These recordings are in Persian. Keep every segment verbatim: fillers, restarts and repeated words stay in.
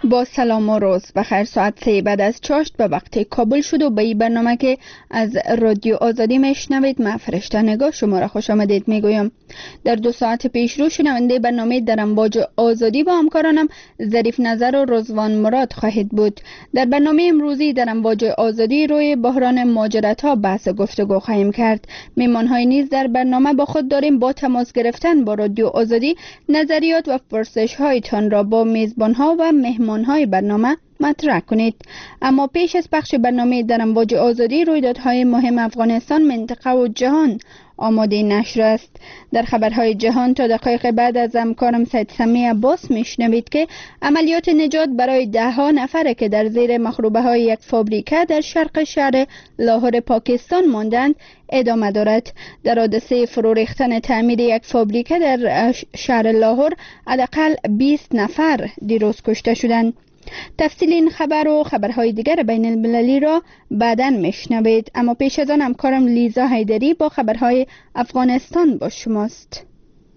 با سلام و روز بخیر. ساعت سه بعد از چاشت به وقت کابل شد و به این برنامه که از رادیو آزادی میشنوید من فرشته نگاه شما را خوش آمدید میگویم. در دو ساعت پیش رو شنونده برنامه در امواج آزادی با همکارانم ظریف نظر و رضوان مراد خواهید بود. در برنامه امروزی در امواج آزادی روی بحران مهاجرت ها بحث گفتگو خواهیم کرد. میمان های نیز در برنامه با خود داریم. با تماس گرفتن با رادیو آزادی نظریات و پرسش هایتان را با میزبان ها و مهمان های برنامه مطرح کنید. اما پیش از پخش برنامه در امواج آزادی رویدادهای مهم افغانستان، منطقه و جهان آماده نشر است. در خبرهای جهان تا دقایق بعد از همکارم سید سمی عباس میشنوید که عملیات نجات برای ده ها نفره که در زیر مخروبه های یک فابریکه در شرق شهر لاهور پاکستان ماندند ادامه دارد. در حادثه فرو ریختن تعمیر یک فابریکه در شهر لاهور حداقل بیست نفر دیروز کشته شدند. تفصیل این خبر و خبرهای دیگر بین المللی را بعداً میشنوید، اما پیش از آن همکارم لیزا حیدری با خبرهای افغانستان با شماست.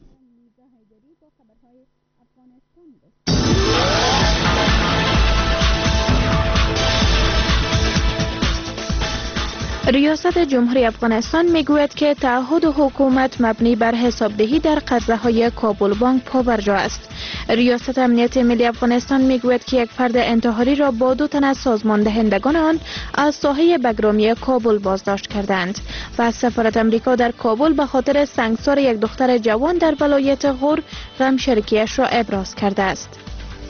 ریاست جمهوری افغانستان میگوید که تعهد حکومت مبنی بر حسابدهی در قرضه های کابل بانک پابرجا است. ریاست امنیت ملی افغانستان میگوید که یک فرد انتحاری را با دو تن از سازمان دهندگان آن از ساحه بگرامی کابل بازداشت کردند و سفارت امریکا در کابل به خاطر سنگسار یک دختر جوان در ولایت غور غم شرکیش را ابراز کرده است.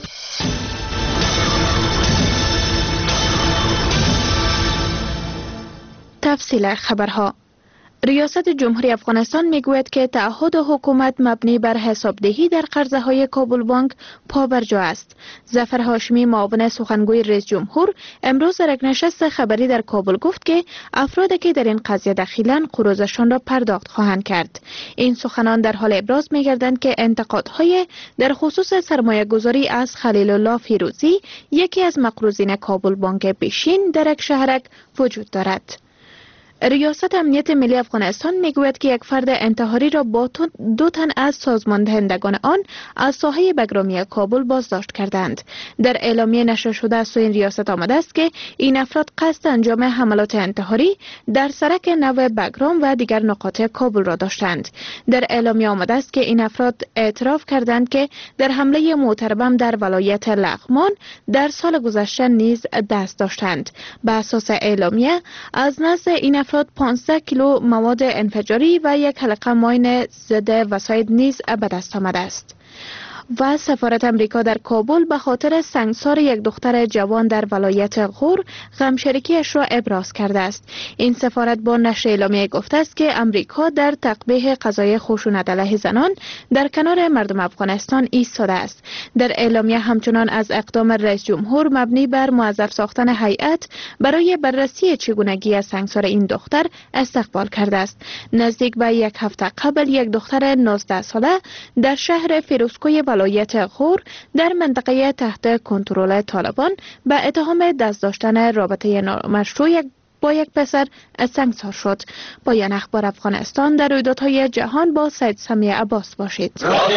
تفصیل خبرها. ریاست جمهوری افغانستان میگوید که تعهد حکومت مبنی بر حسابدهی در قرضه های کابل بانک پابرجا است. ظفر هاشمی معاون سخنگوی رئیس جمهور امروز در یک نشست خبری در کابل گفت که افرادی که در این قضیه دخیلند قروضشان را پرداخت خواهند کرد. این سخنان در حال ابراز میگردند که انتقادهای در خصوص سرمایه گذاری از خلیل الله فیروزی، یکی از مقروضین کابل بانک پیشین در یک شهرک وجود دارد. ریاست امنیت ملی افغانستان میگوید که یک فرد انتحاری را با دو تن از سازمان دهندگان آن از ساحه بگرامی کابل بازداشت کردند. در اعلامیه نشر شده از سوی این ریاست آمده است که این افراد قصد انجام حملات انتحاری در سرک نو بگرام و دیگر نقاط کابل را داشتند. در اعلامیه آمده است که این افراد اعتراف کردند که در حمله موتربم در ولایت لغمان در سال گذشته نیز دست داشتند. به اساس اعلامیه از نزد این افراد پانزده کیلو مواد انفجاری و یک حلقه ماین ضد وساید نیز به دست آمده است. و سفارت امریکا در کابل به خاطر سنگسار یک دختر جوان در ولایت غور غمشریکیش را ابراز کرده است. این سفارت با نشر اعلامیه گفته است که امریکا در تقبیح قضای خشونت علیه زنان در کنار مردم افغانستان ایستاده است. در اعلامیه همچنان از اقدام رئیس جمهور مبنی بر موظف ساختن هیئت برای بررسی چگونگی از سنگسار این دختر استقبال کرده است. نزدیک به یک هفته قبل یک دختر نوزده ساله در شهر فیروزکوی ولایت غور در منطقه تحت کنترل طالبان به اتهام دست داشتن رابطه نامشروع با یک پسر سنگسار شد. پایان اخبار افغانستان. در رویدادهای جهان با سید سمی عباس باشید.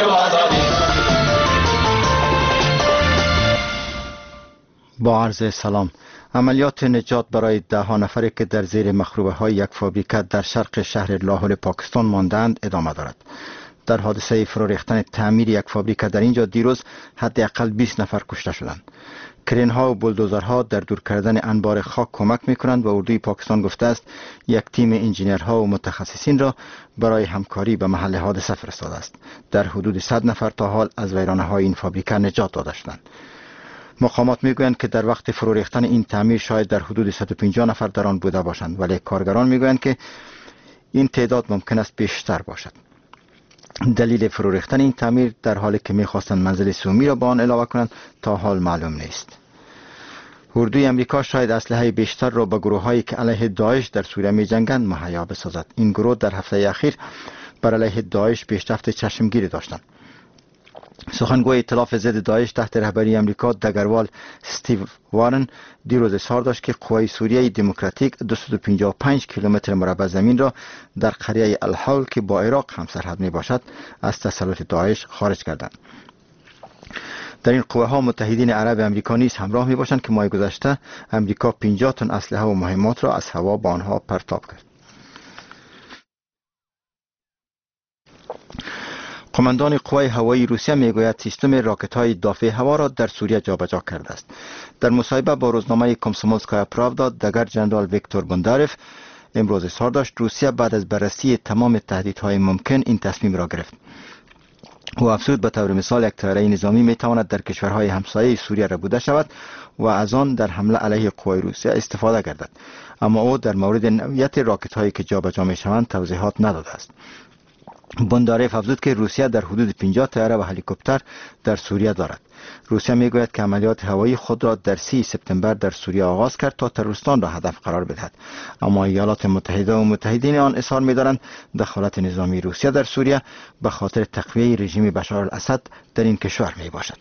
با عرض سلام. عملیات نجات برای ده ها نفری که در زیر مخروبه های یک فابریکه در شرق شهر لاهور پاکستان ماندند ادامه دارد. در حادثه فرو ریختن تعمیر یک فابریکه در اینجا دیروز حداقل بیست نفر کشته شدند. کرین ها و بولدوزرها در دور کردن انبار خاک کمک میکنند و اردوی پاکستان گفته است یک تیم انجینرها و متخصصین را برای همکاری به محل حادثه فرستاده است. در حدود صد نفر تا حال از ویرانه های این فابریکه نجات داده شدند. مقامات میگویند که در وقت فرو ریختن این تعمیر شاید در حدود صد و پنجاه نفر در آن بوده باشند، ولی کارگران میگویند که این تعداد ممکن است بیشتر باشد. دلیل فرو ریختن این تعمیر در حالی که میخواستند منزل سومی را به آن علاوه کنند تا حال معلوم نیست. اردوی امریکا شاید اسلحه بیشتر را به گروه‌هایی که علیه داعش در سوریه می‌جنگند مهیا بسازد. این گروه در هفته اخیر بر علیه داعش پیشرفت چشمگیری داشتند. سخنگوی ائتلاف ضد داعش تحت رهبری امریکا دگروال استیو وارن دیروز اظهار داشت که قوای سوریه دموکراتیک دویست و پنجاه و پنج کیلومتر مربع زمین را در قریه الحول که با عراق هم سرحد می باشد از تسلط داعش خارج کردند. در این قوه ها متحدین عرب امریکا نیز همراه می باشند که ماه گذشته امریکا پنجاه تن اسلحه و مهمات را از هوا به آنها پرتاب کرد. قماندان قوای هوایی روسیه میگوید سیستم راکت های دافع هوا را در سوریه جابجا کرده است. در مصاحبه با روزنامه کومسومولسکایا پراودا، دگر جنرال ویکتور بونداروف امروز اظهار داشت روسیه بعد از بررسی تمام تهدیدهای ممکن این تصمیم را گرفت. او افزود به طور مثال یک طیاره نظامی می تواند در کشورهای همسایه سوریه ربوده شود و از آن در حمله علیه قوای روسیه استفاده گردد، اما او در مورد نوعیت راکت هایی که جابجا می شوند توضیحات نداده است. بونداروف افزود که روسیه در حدود پنجاه طیاره و هلیکوپتر در سوریه دارد. روسیه میگوید که عملیات هوایی خود را در سی سپتامبر در سوریه آغاز کرد تا تروریستان را هدف قرار بدهد، اما ایالات متحده و متحدین آن اظهار می‌دارند دخالت نظامی روسیه در سوریه به خاطر تقویه رژیم بشار الاسد در این کشور میباشد.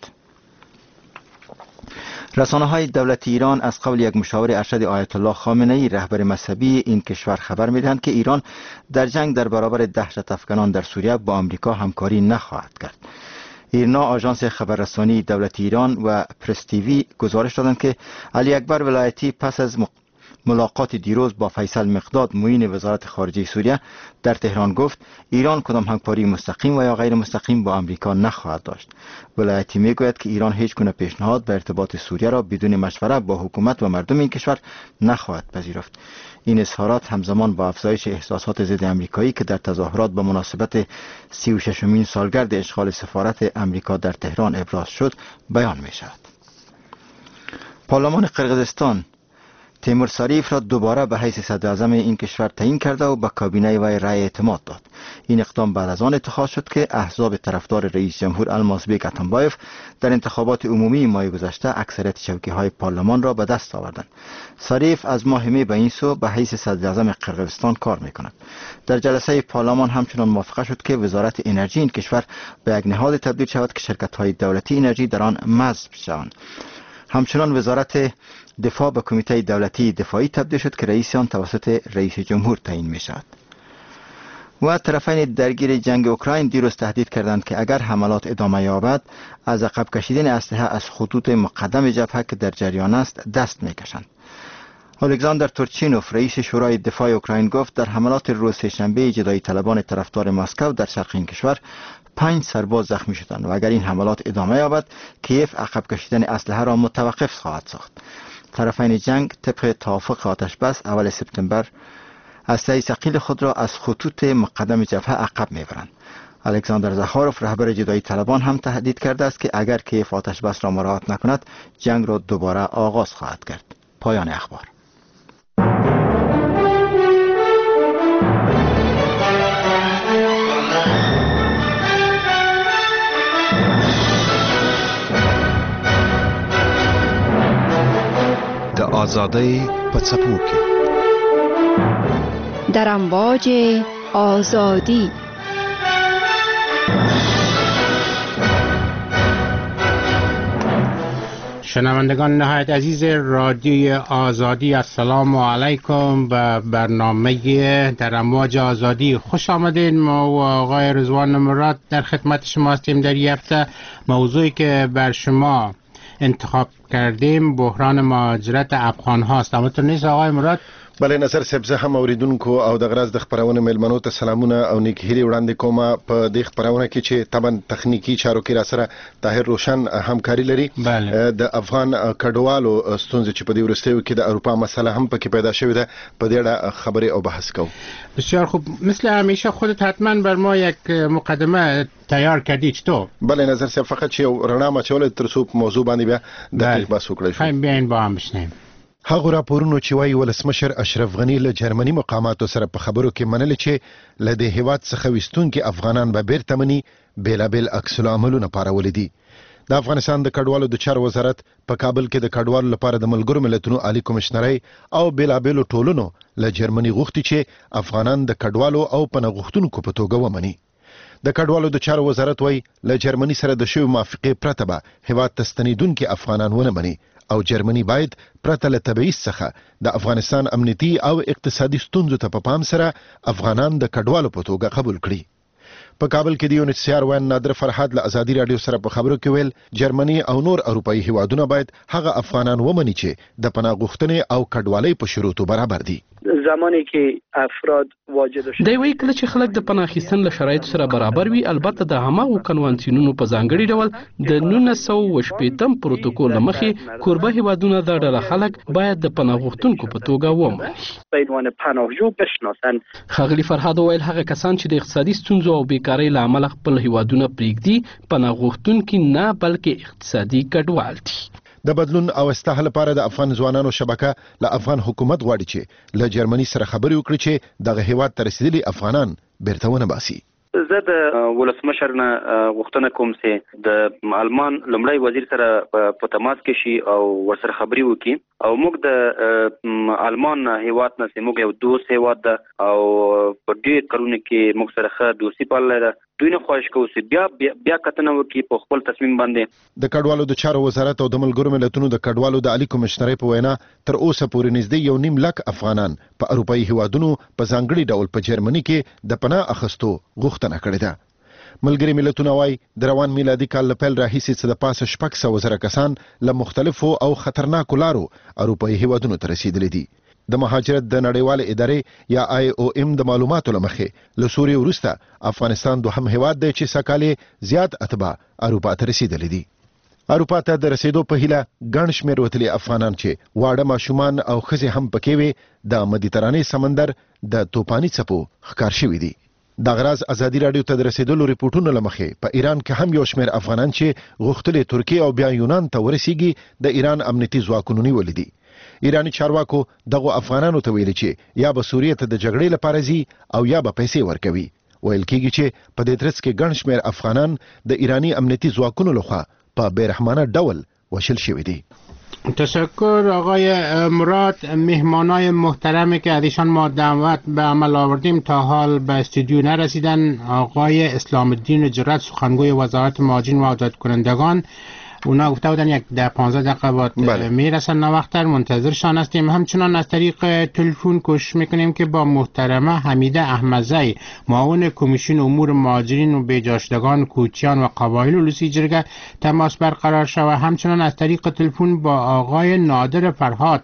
رسانه‌های دولتی ایران از قول یک مشاور ارشد آیت الله خامنه‌ای رهبر مذهبی این کشور خبر می‌دهند که ایران در جنگ در برابر دهشت افکنان در سوریه با آمریکا همکاری نخواهد کرد. ایرنا آژانس خبررسانی دولتی ایران و پرس تیوی گزارش دادند که علی اکبر ولایتی پس از ملاقات دیروز با فیصل مقداد معین وزارت خارجه سوریه در تهران گفت ایران کدام همکاری مستقیم و یا غیر مستقیم با آمریکا نخواهد داشت. ولایتی میگوید که ایران هیچ گونه پیشنهاد به ارتباط سوریه را بدون مشوره با حکومت و مردم این کشور نخواهد پذیرفت. این اظهارات همزمان با افزایش احساسات ضد آمریکایی که در تظاهرات به مناسبت سی و ششمین سالگرد اشغال سفارت آمریکا در تهران ابراز شد بیان می شود. پارلمان قرقیزستان تیمور ساریف را دوباره به حیث صدر اعظم این کشور تعیین کرده و به کابینه وی رأی اعتماد داد. این اقدام بعد از آن اتخاذ شد که احزاب طرفدار رئیس جمهور المازبیک اتنبایف در انتخابات عمومی ماه گذشته اکثریت چوکی‌های پارلمان را به دست آوردند. ساریف از ماه می به این سو به حیث صدر اعظم قرقیزستان کار می‌کند. در جلسه پارلمان همچنان موافقه شد که وزارت انرژی این کشور به یک نهاد تبدیل شود که شرکت‌های دولتی انرژی در آن مزد شوند. همچنان وزارت دفاع به کمیته دولتی دفاعی تبدیل شد که رئیس آن توسط رئیس جمهور تعیین می شود. و طرفین درگیر جنگ اوکراین دیروز تهدید کردند که اگر حملات ادامه یابد از عقب کشیدن اسلحه از خطوط مقدم جبهه که در جریان است دست می کشند. الکساندر تورچینوف رئیس شورای دفاع اوکراین گفت در حملات روز سه‌شنبه جدایی طلبان طرفدار مسکو در شرق این کشور پنج سرباز زخمی شدند و اگر این حملات ادامه یابد کیف عقب کشیدن اسلحه را متوقف خواهد ساخت. طرفین جنگ طبق توافق آتش بس اول سپتامبر اسلحه ثقیل خود را از خطوط مقدم جبهه عقب میبرند. الکساندر زخاروف رهبر جدایی طلبان هم تهدید کرده است که اگر کیف آتش بس را مراعات نکند جنگ را دوباره آغاز خواهد کرد. پایان اخبار. د آزادۍ په څپو کې در امواج آزادی شنوندگان نهایت عزیز رادیوی آزادی، السلام علیکم. به برنامه در امواج آزادی خوش آمدین. ما و آقای رضوان مراد در خدمت شما هستیم. در این هفته موضوعی که بر شما انتخاب کردیم بحران مهاجرت افغان هاست. همونطور نیست آقای مراد؟ بله نظر صاحب، زه هم اوریدونکو او د غرض د خبرونه میلمنو ته سلامونه او نیک هیلې وړاندې کوم په دې خبرونه کې چې طبعا تخنیکی چارو کې را سره طاهر روشن همکاري لري. د افغان کډوالو ستونزې چې په دې وروستیو کې د اروپا مسله هم پکې پیدا شوې ده، په دې اړه خبرې او بحث کوو. بسیار خوب. مثل همیشه خودت حتما بر ما یک مقدمه تیار کردی. چطور؟ بله نظر صاحب، فقط یو رڼا مچول تر څو موضوع باندې بیا دقیق بحث وکړو. خایم بیاین با هم بشنیم. هغه راپورونو چې وايي ولسمشر اشرف غنی له جرمني مقاماتو سره په خبرو کې منل چې له دې هیواد څخه وستونکي افغانان به بیرته مني بیلابل عکس العملونه پارول دي. د افغانستان د کډوالو د چارو وزارت په کابل کې د کډوالو لپاره د ملګرو ملتونو عالی کمشنري او بیلابل ټولونو له جرمني غوښتي چې افغانان د کډوالو او پناه غوښتونکو په توګه ومني. د کډوالو د چارو وزارت وايي له جرمني سره د شوی موافقه پرته به هیواد ته ستنیدونکي افغانان ونه مني او جرمني باید پرته له تبعیض څخه د افغانستان امنیتي او اقتصادي ستونزو ته په پام سره افغانان د کډوالو په توګه قبول کړي. په کابل کې د یونیسیار وین نادر فرحات له ازادي رادیو سره په خبرو کې ویل جرمني او نور اروپאי هیوادونه باید هغه افغانان ومني چې د پناه غوښتنې او کډوالۍ په شروطو برابر دي. زمانی که افراد واجد شد دی وی کله چې خلک د پناه اخیستن له شرایطو سره برابر وي البته د هماغو کنوانسیونونو په ځانګړي ډول د نولس سوه شپږم پروتوکول مخې کوربه هیوادونه د ډله خلک باید د پناه غوښتونکو په توګه ومني. به عنوان پناهجو بشناسن. ښاغلي فرهاد ویل هغه کسان چې د اقتصادي ستونزو او بیکارۍ له امله خپل هیوادونه پرېږدي پناه غوښتونکي نه بلکې اقتصادي کډوال دي. د بدلون او اصلاح لپاره د افغان ځوانانو شبکه له افغان حکومت غواړي چې له جرمني سره خبرې وکړي چې دغه هیواد ته رسیدلي افغانان بیرته ونه باسي. زه د ولسمشر نه غوښتنه کوم چې د آلمان لومړی وزیر سره په تماس کې شي او ورسره خبرې وکړي او موږ د آلمان هیواد نه چې موږ یو دوست هیواد ده او په ډېر کارونه کې موږ سره ښه دوستي پاللې ده. دوی نه خواهش کوو چې بیا بیا کتنه وکړي په خپل تصمیم باندې. د کډوالو د چارو وزارت او د ملګرو ملتونو د کډوالو د عالی کمشنرۍ په وینا تر اوسه پورې نږدې یو نیم لک افغانان په اروپאי هیوادونو په ځانګړي ډول په جرمني کې د پناه اخیستو غوښتنه کړې ده. ملګري ملتونه وايي د روان میلادي کال له پیل راهیسې څه د پاسه شپږ سوه زره کسان له مختلفو او خطرناکو لارو اروپאי هیوادونو ته رسیدلي دي. د مهاجرت د نړیوالې ادارې یا آی او ام د معلوماتو لمخې له سوریې وروسته افغانستان دوهم هیواد دی چې سکه‌کالې زیات اتباع اروپا ته رسیدلي دي. اروپا ته د رسیدو په هیله ګڼ شمېر وتلي افغانان چې واړه ماشومان او ښځې هم پکې وي د مدیترانې سمندر د توپاني څپو ښکار شوي دي. د غراز ازادي رادیو ته د رسیدلو ریپورتونو لمخې په ایران کې هم یو شمېر افغانان چې غوښتلې ترکیه او بیا یونان ته ورسیږي د ایران امنیتي ځواکونو نیولي دي. ایرانی چارواکو دغه افغانانو ته ویلي چې یا به سوریې ته د جګړې لپاره ځي او یا به پیسې ورکوي. ویل کېږي چې په دې ترڅ کې ګڼ شمېر افغانان د ایرانی امنیتي ځواکونو لخوا په بیرحمانه ډول وشل شوي دي. تشکر آقای مراد. مهمانای محترمی که ازشان ما دعوت به عمل آوردیم تا حال به استودیو نرسیدن. آقای اسلام الدین جرأت سخنگوی وزارت مهاجرین و آزاد کنندگان اونا گفته بودن یک ده پانزده دقیقه بعد بله. میرسن نوختر منتظرشان هستیم. همچنان از طریق تلفن کوشش میکنیم که با محترمه حمیده احمدزی معاون کمیسیون امور مهاجرین و بیجاشتگان کوچیان و قبایل ولسی جرگه تماس برقرار شود. همچنان از طریق تلفن با آقای نادر فرهاد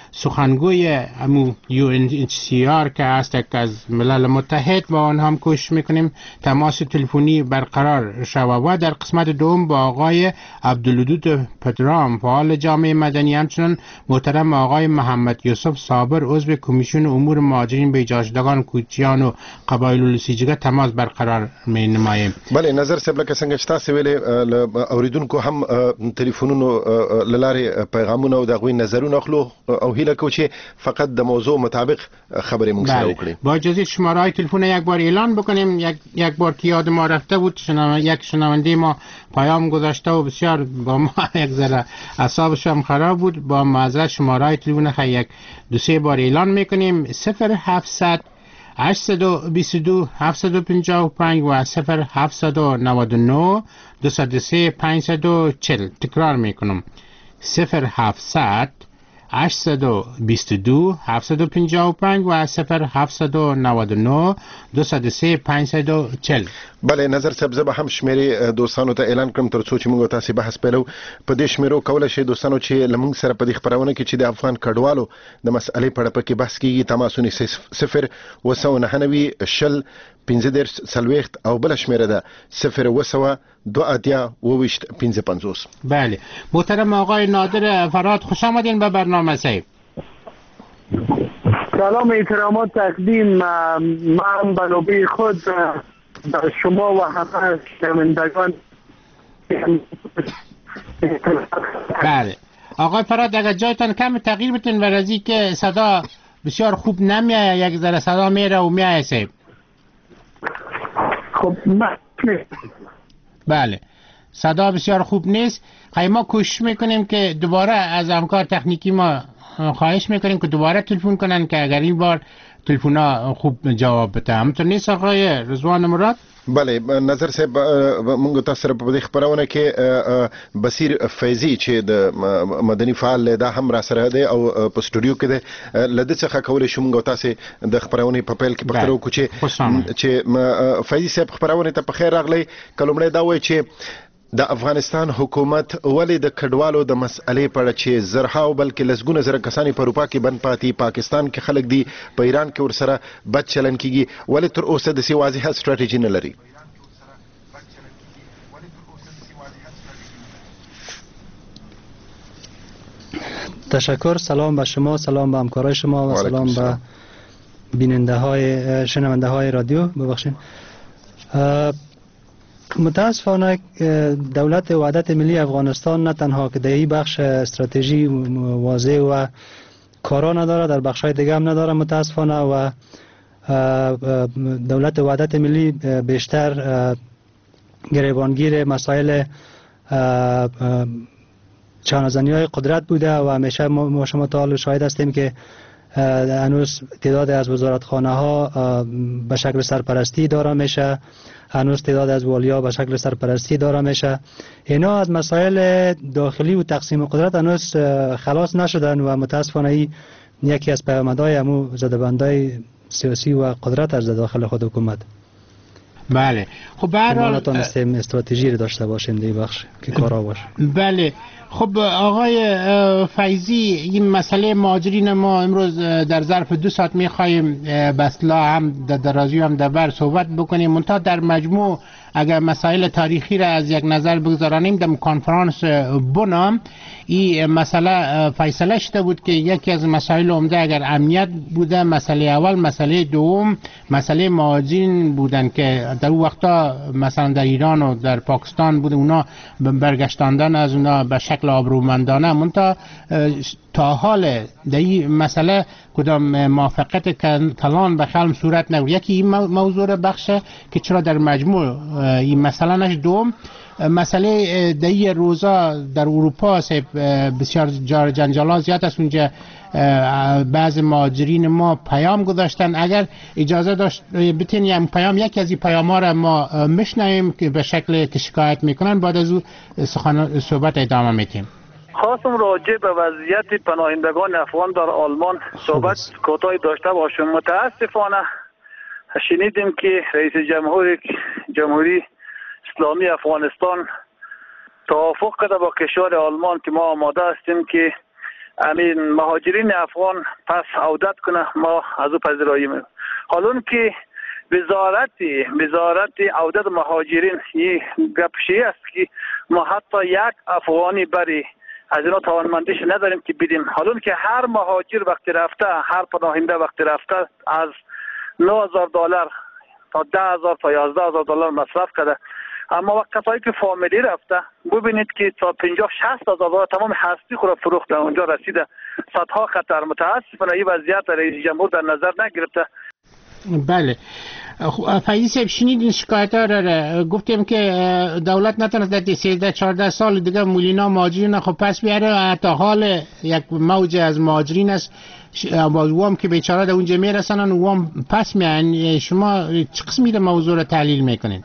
سخنگوی امو یو ان سی آر که هست از ملل متحد با آن هم کوشش میکنیم تماس تلفنی برقرار شود. و در قسمت دوم با آقای عبدالودود پدرام فعال جامعه مدنی همچنان محترم آقای محمد یوسف صابر عضو کمیسیون امور مهاجرین بیجاشتگان کوچیان و قبایل ولسیجگه تماس برقرار می نماییم. بله نظر صاحب لکه څنګه چې تاسو ویلې اوریدونکو هم ټلیفونونو لاره پیغامونه او دغه نظرونه اخلو او هیله کو چې فقط د موضوع مطابق خبرې مونږ سره وکړي. با اجازه شماره تلفن یک بار اعلان بکنیم. یک یک بار که یاد ما رفته بود شنو... یک شنونده ما پیام گذاشته و بسیار با ما یک ذره اعصابش هم خراب بود. با معذرت شماره تلفن خ یک دو سه بار اعلان میکنیم. صفر هفتصد هشتصد و بیست و دو هفتصد و پنجاه و پنج و صفر هفتصد و نود و نه دویست و سه پانصد و چهل. تکرار میکنم صفر هفتصد هشتصد و بیست و دو هفتصد و پنجاه و پنج و صفر هفتصد و نود و نه دویست و سه پانصد و چهل. بله نظر صاحب زه به هم شمیرې دوستانو ته اعلان کړم تر څو چې موږ تاسو بحث پیلو. په دې شمیرو کولای شي دوستانو چې لمونږ سره په دې خبرونه کې چې د افغان کډوالو د مسئلې په اړه پکې بحث کیږي تماسونه صفر و سو نه نوي شل پنځه دېرش څلوېښت او بل شمیره ده صفر و سو دو اتیا وویشت پنځه پنځوس. بله محترم آقای نادر فرهاد خوش آمدین به برنامه صاحب. سلام احترامات تقدیم من به نوبه خود به شما و همه شنوندگان. بله آقای فرهاد اگر جایتان کم تغییر بتین و رازی که صدا بسیار خوب نمیایه یک ذره صدا میره و میایه صاحب. خب من بله صدا بسیار خوب نیست. خیلی ما کوشش میکنیم که دوباره از همکار تکنیکی ما خواهش میکنیم که دوباره تلفن کنن که اگر این بار تلفن ها خوب جواب بده. همونطور نیست آقای رضوان مراد؟ بله نظر صاحب موږ تاسو سره په دې خبرونه کې بصیر فیضی چې د مدني فعال دا هم را سره دی او په سټوډیو کې دی لده څخه کولای شو موږ تاسو د خبرونه په پیل کې پخترو کو چې چې فیضی صاحب خبرونه ته په خیر راغلی کلمړی دا وایي چې د افغانستان حکومت ولې د کډوالو د مسئلې په اړه چې زرها او بلکې لسګونه زره کسانې په اروپا کې بند پاتې پاکستان کې خلک دي په ایران کې ورسره بد چلن کیږي ولې تر اوسه د سی واضحه ستراتیژي نه لري. تشکر. سلام به شما، سلام به همکارای شما و سلام به بیننده های شنونده های رادیو. ببخشید متاسفانه دولت وحدت ملی افغانستان نه تنها که در این بخش استراتژی واضح و کارا نداره، در بخش های دیگه هم نداره متاسفانه، و دولت وحدت ملی بیشتر گریبانگیر مسائل چانه‌زنی های قدرت بوده و همیشه ما شما تا حال شاهد هستیم که هنوز تعداد از وزارتخانه ها به شکل سرپرستی داره میشه، هنوز تعداد از والیا به شکل سرپرستی داره میشه. اینا از مسائل داخلی و تقسیم قدرت هنوز خلاص نشدن و متاسفانه ای یکی از پیامدهای همو زده‌بندی سیاسی و قدرت از داخل خود حکومت. بله خب به هر حال نتونستیم استراتژی رو داشته باشیم در بخش که کارا باشه. بله خب آقای فیضی، این مسئله مهاجرین ما امروز در ظرف دو ساعت میخوایم به اصطلاح هم در درازی هم در بر صحبت بکنیم، منتها در مجموع اگر مسائل تاریخی را از یک نظر بگذارانیم در کنفرانس بنام این مسئله فیصله شده بود که یکی از مسائل عمده اگر امنیت بوده، مسئله اول، مسئله دوم مسئله مهاجرین بودن که در اون وقتا مثلا در ایران و در پاکستان بوده، اونا برگشتاندن از اونا به شکل آبرومندانه. منتها تا حال در این مسئله کدام موافقت کلان به خلم صورت نگرفت. یکی این موضوع بخشه که چرا در مجموع این مسئله نش. دوم مسئله در این روزا در اروپا بسیار جار جنجالا زیاد است، اونجا بعض مهاجرین ما پیام گذاشتن. اگر اجازه داشت بتونیم پیام یکی از این پیام ها را ما میشنویم که به شکل که شکایت میکنن، بعد از او سخن صحبت ادامه میتیم. خواستم راجع به وضعیت پناهندگان افغان در آلمان صحبت کوتاهی داشته باشم. متاسفانه شنیدیم که رئیس جمهور جمهوری اسلامی افغانستان توافق کرده با کشور آلمان که ما آماده هستیم که امین مهاجرین افغان پس عودت کنه، ما از او پذیرایی میکنیم. حالا که وزارت وزارت عودت مهاجرین این گپشی است که ما حتی یک افغانی بری از اینا توانمندیش نداریم که بدیم. حالا که هر مهاجر وقتی رفته، هر پناهنده وقتی رفته از نه هزار دلار تا ده هزار تا یازده هزار دلار مصرف کرده، اما وقت کسایی که فامیلی رفته ببینید که تا پنجاه شصت هزار دلار تمام هستی خود فروخته، اونجا رسیده. صدها خطر. متاسفانه این وضعیت رئیس جمهور در نظر نگرفته. بله فیضی صاحب، شنیدین شکایت ها را گفتیم که دولت نتونست در سیزده چهارده سال دیگه مولینا مهاجرین خب پس بیاره. حتی حال یک موج از مهاجرین است وام که بیچاره در اونجا میرسنن و وام پس میان. شما چه قسمی در موضوع را تحلیل میکنین؟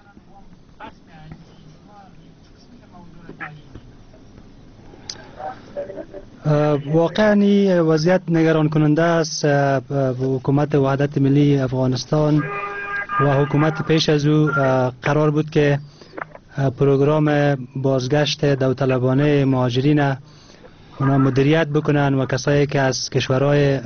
واقعا وضعیت نگران کننده است. حکومت وحدت ملی افغانستان و حکومت پیش از او قرار بود که پروگرام بازگشت داوطلبانه مهاجرین اونا مدیریت بکنن و کسایی که از کشورهای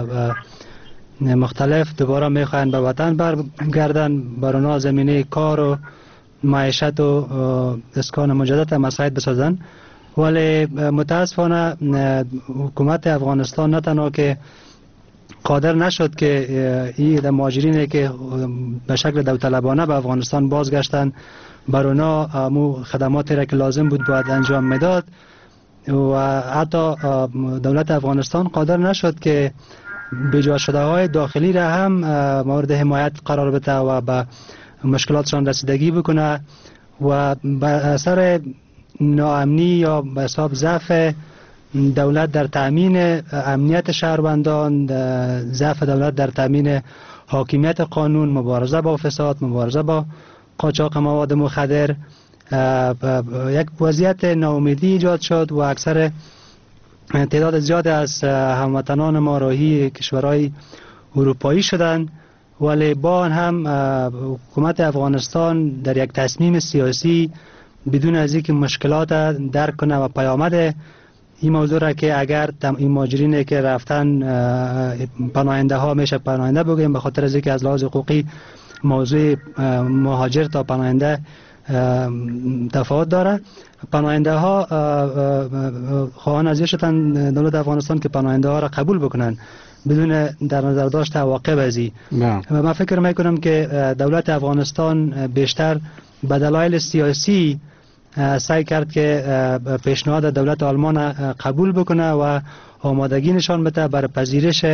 مختلف دوباره میخواین به وطن برگردن بر اونا زمینه کار و معیشت و اسکان مجدد مساعد بسازن. ولی متاسفانه حکومت افغانستان نه تنها که قادر نشد که این مهاجرینی که به شکل داوطلبانه به افغانستان بازگشتن بر اونا مو خدماتی را که لازم بود باید انجام میداد، و حتی دولت افغانستان قادر نشد که بجا شده های داخلی را هم مورد حمایت قرار بده و به مشکلاتشان رسیدگی بکنه، و به اثر ناامنی یا به حساب ضعف دولت در تأمین امنیت شهروندان، ضعف دولت در تأمین حاکمیت قانون، مبارزه با فساد، مبارزه با قاچاق مواد مخدر، یک وضعیت ناامیدی ایجاد شد و اکثر تعداد زیاد از هموطنان ما راهی کشورهای اروپایی شدند. ولی با هم حکومت افغانستان در یک تصمیم سیاسی بدون از اینکه مشکلات درک کنه و پیامد این موضوع را که اگر این مهاجرینی که رفتن پناهنده ها میشه پناهنده بگیم، به خاطر از اینکه از لحاظ حقوقی موضوع مهاجر تا پناهنده تفاوت داره. پناهنده ها خواهان از شدن دولت افغانستان که پناهنده ها را قبول بکنن بدون در نظر داشت عواقب ازی. و من فکر میکنم که دولت افغانستان بیشتر به دلایل سیاسی سعی کرد که پیشنهاد دولت آلمان قبول بکنه و آمادگی نشان بده برای پذیرش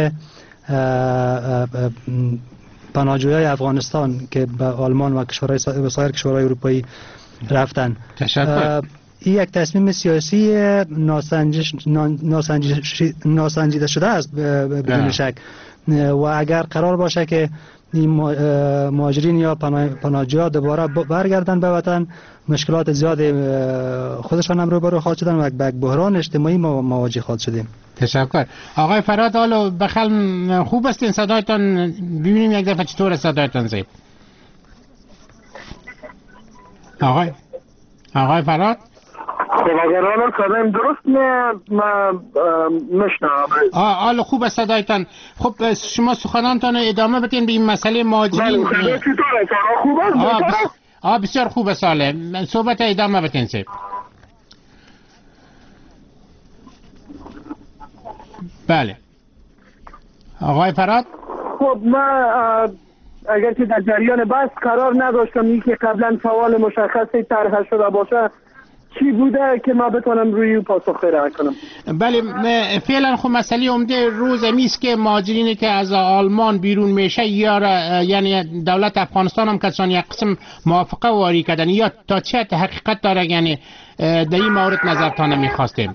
پناهجویان افغانستان که به آلمان و کشورهای سایر کشورهای اروپایی رفتن. تشکر. این یک تصمیم سیاسی ناسنجیده شده است بدون شک و اگر قرار باشه که این مهاجرین یا پناهجویان دوباره برگردن به وطن، مشکلات زیاد خودشان هم روبرو خواهد شدن و به بحران اجتماعی مواجه خواهد شدیم. تشکر. آقای فراد، حالا بخل خوب است این صدایتان، ببینیم یک دفعه چطور صدایتان زید. آقای آقای فراد، خب اگر حالا کلام درست ما مشنم. آه حالا خوب است صدایتان. خب شما سخنانتان ادامه بدین به این مسئله مهاجرین. بله چطور است؟ خوب است؟ آه بسیار خوب است. ساله صحبت ادامه بدین سید. بله آقای فراد. خب ما اگر که در جریان بحث قرار نداشتم این که قبلا سوال مشخصی طرح شده باشه چی بوده که ما بتونم روی پاسخ پیدا کنم. بله فعلا خب مسئله عمده روز امیست که مهاجرینی که از آلمان بیرون میشه یا یعنی دولت افغانستان هم کسان یک قسم موافقه واری کردن یا تا چه حقیقت داره، یعنی در این مورد نظرتان میخواستیم.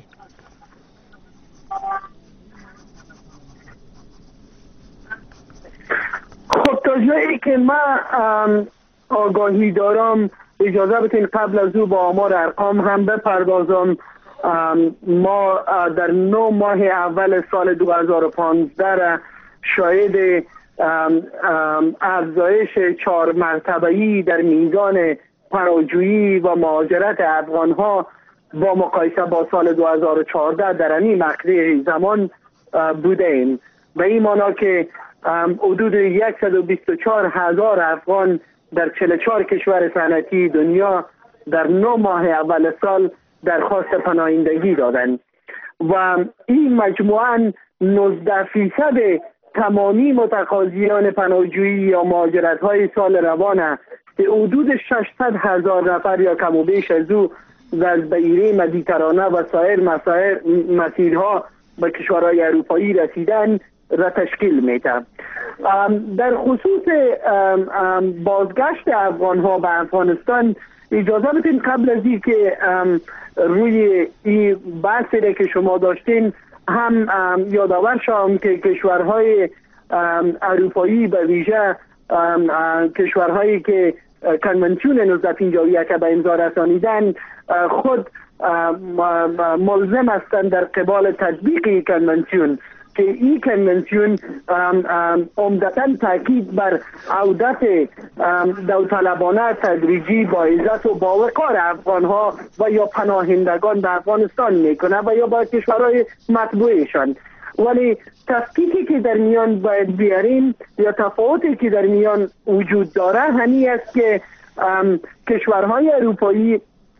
خب تا جایی که من آگاهی دارم اجازه بدین قبل از او با آمار ارقام هم بپردازم. ما در نه ماه اول سال دو هزار و پانزده شاهد افزایش چهار مرتبه‌ای در میزان پناهجویی و مهاجرت افغان‌ها با مقایسه با سال دو هزار و چهارده در این مقطع زمان بوده ایم. به این معنی که حدود صد و بیست و چهار هزار افغان در چهل و چهار کشور صنعتی دنیا در نه ماه اول سال درخواست پناهندگی دادند و این مجموعاً نوزده فیصد تمامی متقاضیان پناهجویی یا مهاجرت های سال روان به حدود ششصد هزار نفر یا کم و بیش از او از بحیره مدیترانه و سایر مسائر مسیرها به کشورهای اروپایی رسیدن را تشکیل میده. در خصوص بازگشت افغان ها به افغانستان اجازه بدین قبل از این که روی این بحثی که شما داشتین هم یادآور شوم که کشورهای اروپایی به ویژه کشورهایی که کنونسیون نهصد و پنجاه و یک به امضا رسانیدن خود ملزم هستند در قبال تطبیق کنونسیون که این کنونسیون عمدتاً تاکید بر عودت داوطلبانه تدریجی با عزت و با وقار افغانها و یا پناهندگان به افغانستان میکنه و یا با کشورهای مطبوعشان. ولی تفکیکی که در میان باید بیاریم یا تفاوتی که در میان وجود داره همین است که کشورهای اروپایی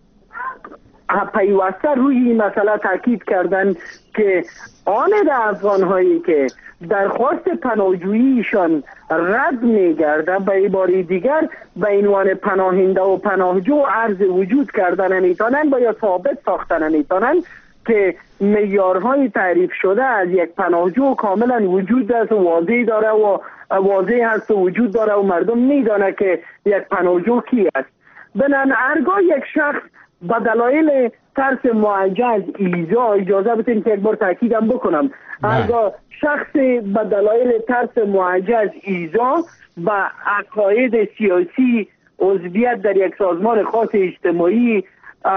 پیوسته روی این مسئله تاکید کردند که آن افغان هایی که درخواست پناهجوییشان رد میگرده به عباره دیگر به عنوان پناهنده و پناهجو عرض وجود کردن میتونن و یا ثابت ساختن میتونن که معیارهای تعریف شده از یک پناهجو کاملا وجود است و واضح داره و واضح هست و وجود داره و مردم میدانه که یک پناهجو کی است. بنان هرگاه یک شخص با دلایل ترس معجز ایزا، اجازه بدین که یک بار تاکیدم بکنم، هرگاه شخص با دلایل ترس معجز ایزا با عقاید سیاسی عضویت در یک سازمان خاص اجتماعی،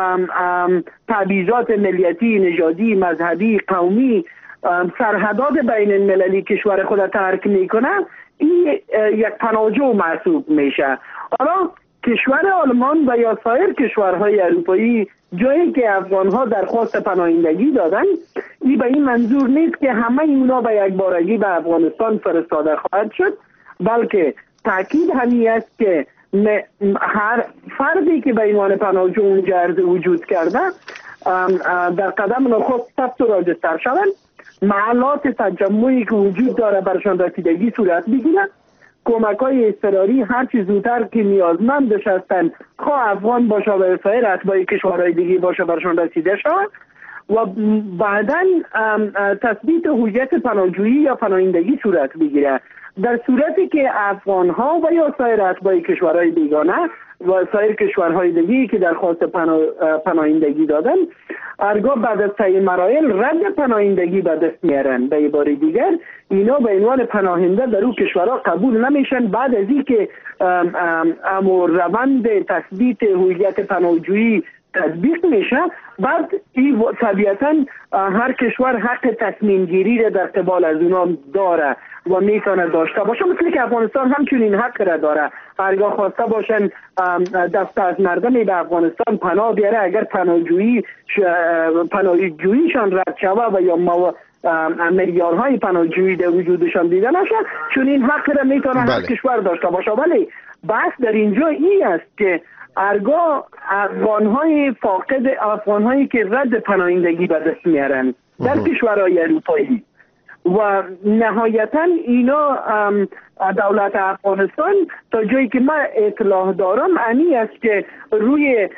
تبعیضات ملیتی، نژادی، مذهبی، قومی، سرحدات بین المللی کشور خود ترک میکنه، این یک پناهجو محسوب میشه. حالا کشور آلمان و یا سایر کشورهای اروپایی جایی که افغانها درخواست پناهندگی دادن، این به این منظور نیست که همه اونا به یک بارگی به افغانستان فرستاده خواهد شد، بلکه تاکید همین است که هر فردی که به عنوان پناهجو اونجا وجود کرده در قدم نخست ثبت و راجستر شوند، محلات تجمعی که وجود داره برشان رسیدگی صورت بگیرد، کمک های اضطراری هر چیز زودتر که نیازمندش هستند، خواه افغان باشه و سایر اتباع کشورهای دیگه باشه، برشان رسیده شود و بعدا تثبیت هویت پناهجویی یا پناهندگی صورت بگیره. در صورتی که افغان ها و یا سایر اتباع کشورهای بیگانه و سایر کشورهای دیگه که درخواست پناه پناهندگی دادن، هرگاه بعد از طی مراحل رد پناهندگی به دست میارن، به عباره دیگر اینا به عنوان پناهنده در اون کشورها قبول نمیشن. بعد از اینکه امر روند تثبیت هویت پناهجویی تطبیق میشه، بعد این طبیعتا هر کشور حق تصمیم گیری را در قبال از اونا داره و میتونه داشته باشه، مثل که افغانستان همچنین حق را داره. هرگاه خواسته باشن دست از مردمی به افغانستان پناه بیاره، اگر پناهجویی پناهجوییشان رد شوه و یا ما میلیاردهای پناهجویی در وجودشان دیده نشه، چون این حق را میتونه هر کشور داشته باشه. ولی بحث در اینجا این است که هرگاه افغانهای فاقد، افغانهایی که رد پناهندگی به دست میارن در کشورهای اروپایی و نهایتا اینا دولت افغانستان تا جایی که من اطلاع دارم انی است که روی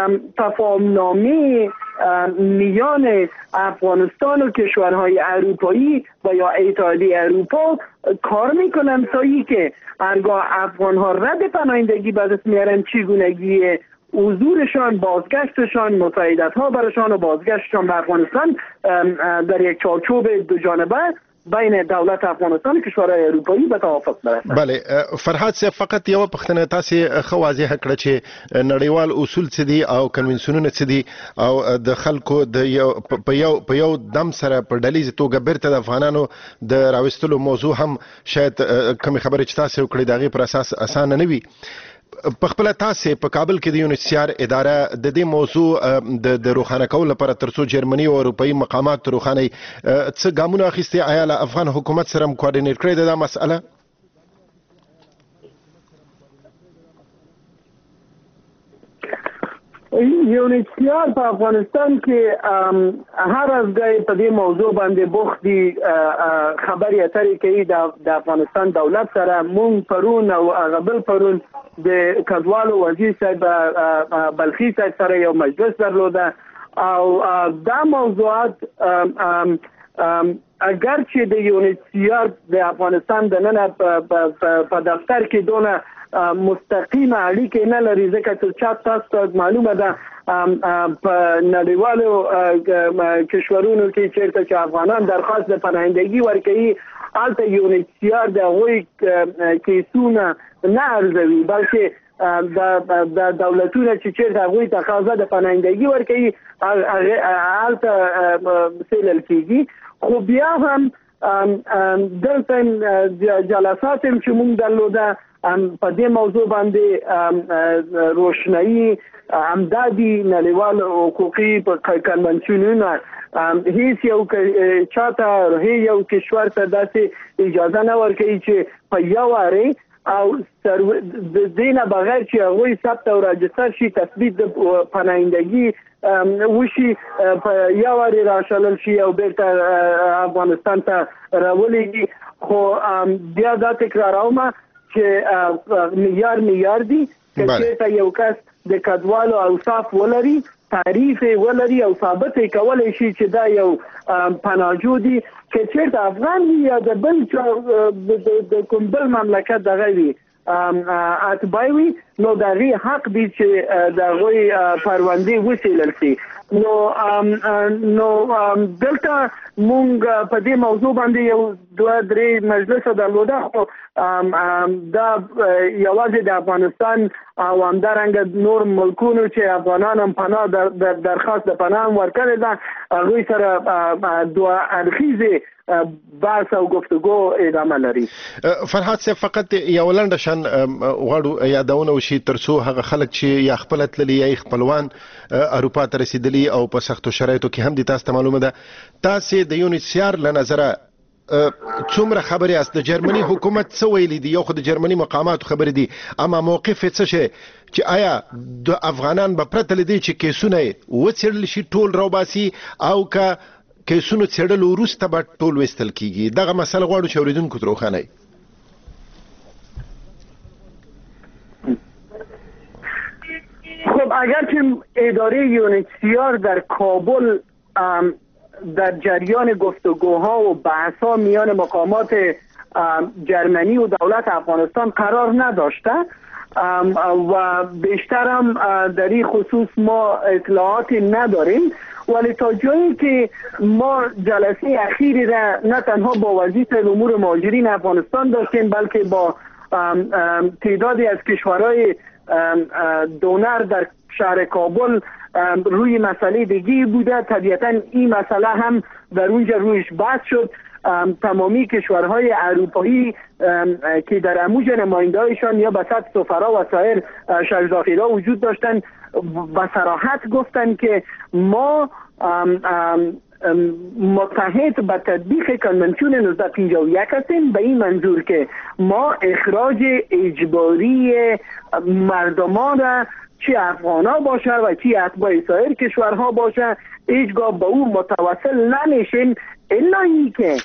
تفاهمنامه میان افغانستان و کشورهای اروپایی و یا اتحادیه اروپا کار میکنن تا ای که هرگاه افغانها رد پناهندگی به دست میارن چگونگی حضورشان، بازگشتشان، مساعدت ها برشان و بازگشتشان به افغانستان در یک چارچوب دو جانبه بین دولت افغانستان و کشورهای اروپایی به توافق برسند. بله فرهاد صاحب، فقط یو پښتنه تاسو خو واضح کړه چې نړیوال اصول څه دي او کنونسیونونه څه دي او د خلکو د یو په یو په یو دم سره په ډلیز توګه بیرته د افغانانو د راوستلو موضوع هم شاید کوم خبره چې تاسو وکړې دغه پر اساس اسانه نه وي. په خپل تاسو په کابل کې د یونیسیار اداره د دې موضوع د روخانه کول لپاره ترڅو جرمني او اروپאי مقامات روخانه څه ګامونه اخیستي، آیا له افغان حکومت سره کوارډینیټ کړی دا مسأله؟ یونیسیار په افغانستان کې هر از گاهی په دې موضوع باندې بوخت دي، خبرې اترې کوي د افغانستان دولت سره. مونږ پرون او غبل پرون د کډوالو وزیر صاحب بلخي صاحب سره یو مجلس درلوده او دا موضوعات اگر چې د یونیسیار د افغانستان د نن په دفتر کې دونه مستقیمه اړیکه نه لري، ځکه چې چا تاسو معلومه ده په نړیوالو کشورونو کې چیرته چې افغانان درخواست د پناهندگی ورکوي، هلته یونیسیار د هغوی کیسونه نه ارزوي، بلکې د دولتونه چې چیرته هغوی تقاضا د پناهندگی ورکوي هلته سیلل کیږي. خو بیا هم دلته جلسات هم چې مونږ درلوده په دې موضوع باندې روشنایی همدادي نړیوال حقوقي کنونسیونونه هیڅ یو چاته یو کشور ته داسې اجازه نه ورکوي چې په یو واره او د دینه بغیر چې هغوی ثبت او راجستر شي، تثبیت د پناهندگی وشي، په یو واره راشلل شي او بیرته افغانستان ته راولېږي. خو بیا دا تکرارومه چې میلیارد میلیاردي که چېرته یو کس د کډوالو اوصاف ولري، تعریف ولري او ثابت کولی شي چې دا یو پناهجو دي، که چېرته افغان وي یا د بل د کوم بل مملکت دغه وي اتباع وي، نو دغه حق دی چې دغه پرونده وسیلل شي. نو نو دلته مونږ په دې موضوع باندې یو دوه درې مجلس درلوده، خو دا یوازې د افغانستان او همدارنګه نور ملکونو چې افغانان هم پناه در درخواست د پناه ورکړې ده، هغوی سره دوه اړخیزې بحث او گفتگو ادامه لري. فرهاد صاحب، فقط یو لنډه شان غواړو یادونه وشي ترڅو هغه خلک چې یا خپل تللي یا خپلوان اروپا ته رسیدلي او په سختو شرایطو کې هم دي، تاسو ته معلومه ده تاسو د یو ان ایچ سی آر له نظره څومره خبرې است د جرمني حکومت څه ویلي دي؟ یو خو د جرمني مقاماتو خبرې دي، اما موقف څه شي چې آیا د افغانان به پرته لدی چې کیسونه وڅېړل شي ټول راوباسي او که کیسونو څېړلو وروسته به ټول ویستل کیږي؟ دغه مسله غواړو چې اورېدونکو ته روښانه وي. خب اگر که اداره یو ان ایچ سی آر در کابل در جریان گفتگوها و بحث‌ها میان مقامات جرمنی و دولت افغانستان قرار نداشته و بیشتر هم در این خصوص ما اطلاعاتی نداریم، ولی تا جایی که ما جلسه اخیری را نه تنها با وزیر امور مهاجرین افغانستان داشتیم بلکه با تعدادی از کشورهای دونر در شهر کابل روی مسئله دیگی بوده. طبیعتا این مسئله هم در اونجا رویش بحث شد. تمامی کشورهای اروپایی که در اموج نمایندهایشان یا به سطح سفرا و سایر شجداخیرها وجود داشتن به صراحت گفتن که ما ام ام متحد به تطبیق کنونسیون نوزده صد و پنجاه و یک هستیم، به این منظور که ما اخراج اجباری مردمان را چی افغانا باشه و چی اتباع سایر کشورها باشه هیچگاه به او متوسل نمیشیم الا ای که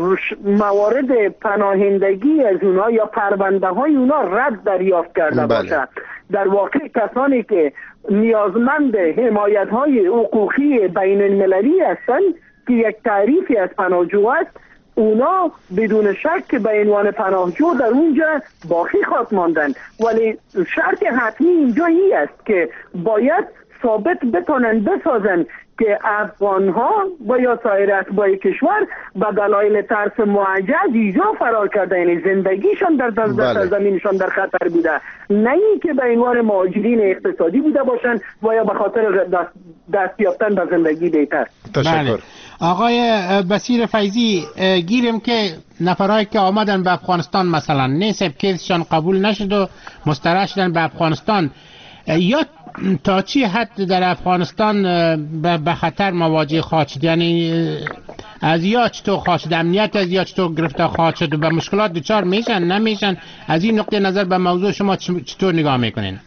موارد پناهندگی از اونا یا پرونده های اونا رد دریافت کرده باشه. در واقع کسانی که نیازمند حمایت های حقوقی بین المللی هستند که یک تعریفی از پناهجو است، اونا بدون شک به عنوان پناهجو در اونجا باقی خواهد ماندن، ولی شرط حتمی اینجا ای است که باید ثابت بتونن بسازن که افغان ها و یا سایر اتباع کشور به دلایل ترس معجز اینجا فرار کرده، یعنی زندگیشان در سرزمینشان در خطر بوده، نه ای که به عنوان مهاجرین اقتصادی بوده باشند و یا به خاطر دست, دست یافتن به زندگی بهتر. بله. آقای بصیر فیضی، گیریم که نفرهایی که آمدن به افغانستان مثلا نیسب کیسشان قبول نشد و مسترح شدن به افغانستان، یا تا چی حد در افغانستان به خطر مواجه خواهد شد؟ یعنی از یا چطور خواهد شد، امنیت از یا چطور گرفتار خواهد شد و به مشکلات دچار میشن نمیشن؟ از این نقطه نظر به موضوع شما چطور نگاه میکنین؟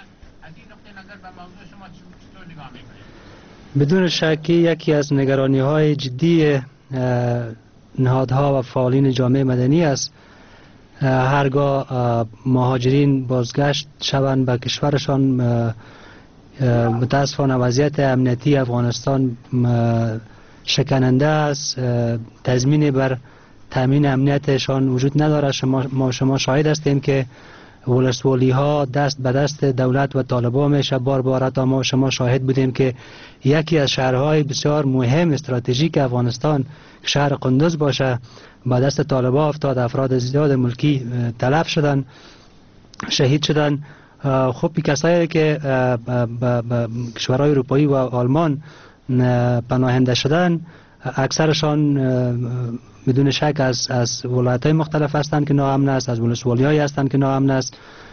بدون شک یکی از نگرانی های جدی نهادها و فعالین جامعه مدنی است هرگاه مهاجرین بازگشت شوند به کشورشان. متاسفانه وضعیت امنیتی افغانستان شکننده است، تضمین بر تامین امنیتشان وجود ندارد. شما ما شما شاهد هستیم که ولسوالی ها دست به دست دولت و طالبان میشه. بار بار تا ما شما شاهد بودیم که یکی از شهرهای بسیار مهم استراتژیک افغانستان شهر قندوز باشه با دست طالبان افتاد، افراد زیاد ملکی تلف شدن، شهید شدن. خب کسایی که به کشورهای اروپایی و آلمان پناهنده شدن اکثرشان بدون شک از از ولایت‌های مختلف هستند که ناامن است، از ولسوالی‌هایی هستند که ناامن است.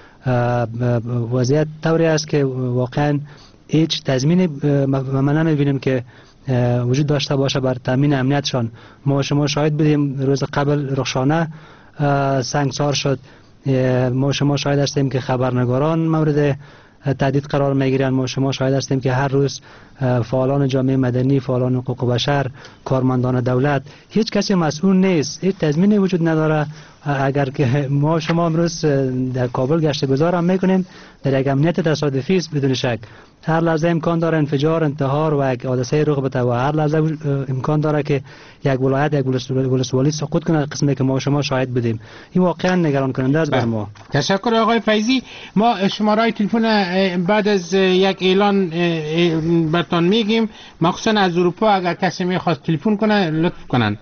وضعیت طوری است که واقعا هیچ تضمین ما نمی‌بینیم که وجود داشته باشه بر تامین امنیتشان. ما شما شاهد بودیم روز قبل رخشانه سنگسار شد، ما شما شاهد هستیم که خبرنگاران مورد تهدید قرار میگیرند، ما شما شاهد هستیم که هر روز فعالان جامعه مدنی، فعالان حقوق بشر، کارمندان دولت، هیچ کسی مسئول نیست. هیچ تضمینی وجود نداره. اگر که ما شما امروز در کابل گشت گذار هم میکنیم، در یک امنیت تصادفی است بدون شک. هر لحظه امکان داره انفجار، انتحار و یک حادثه رخ بده و هر لحظه امکان داره که یک ولایت، یک ولسوالی سقوط کنه، قسمی که ما شما شاهد بودیم. این واقعا نگران کننده است بر ما. تشکر آقای فیضی. ما شماره تلفن بعد از یک اعلان براتون میگیم، مخصوصا از اروپا اگر کسی میخواست تلفن کنه لطف کنن.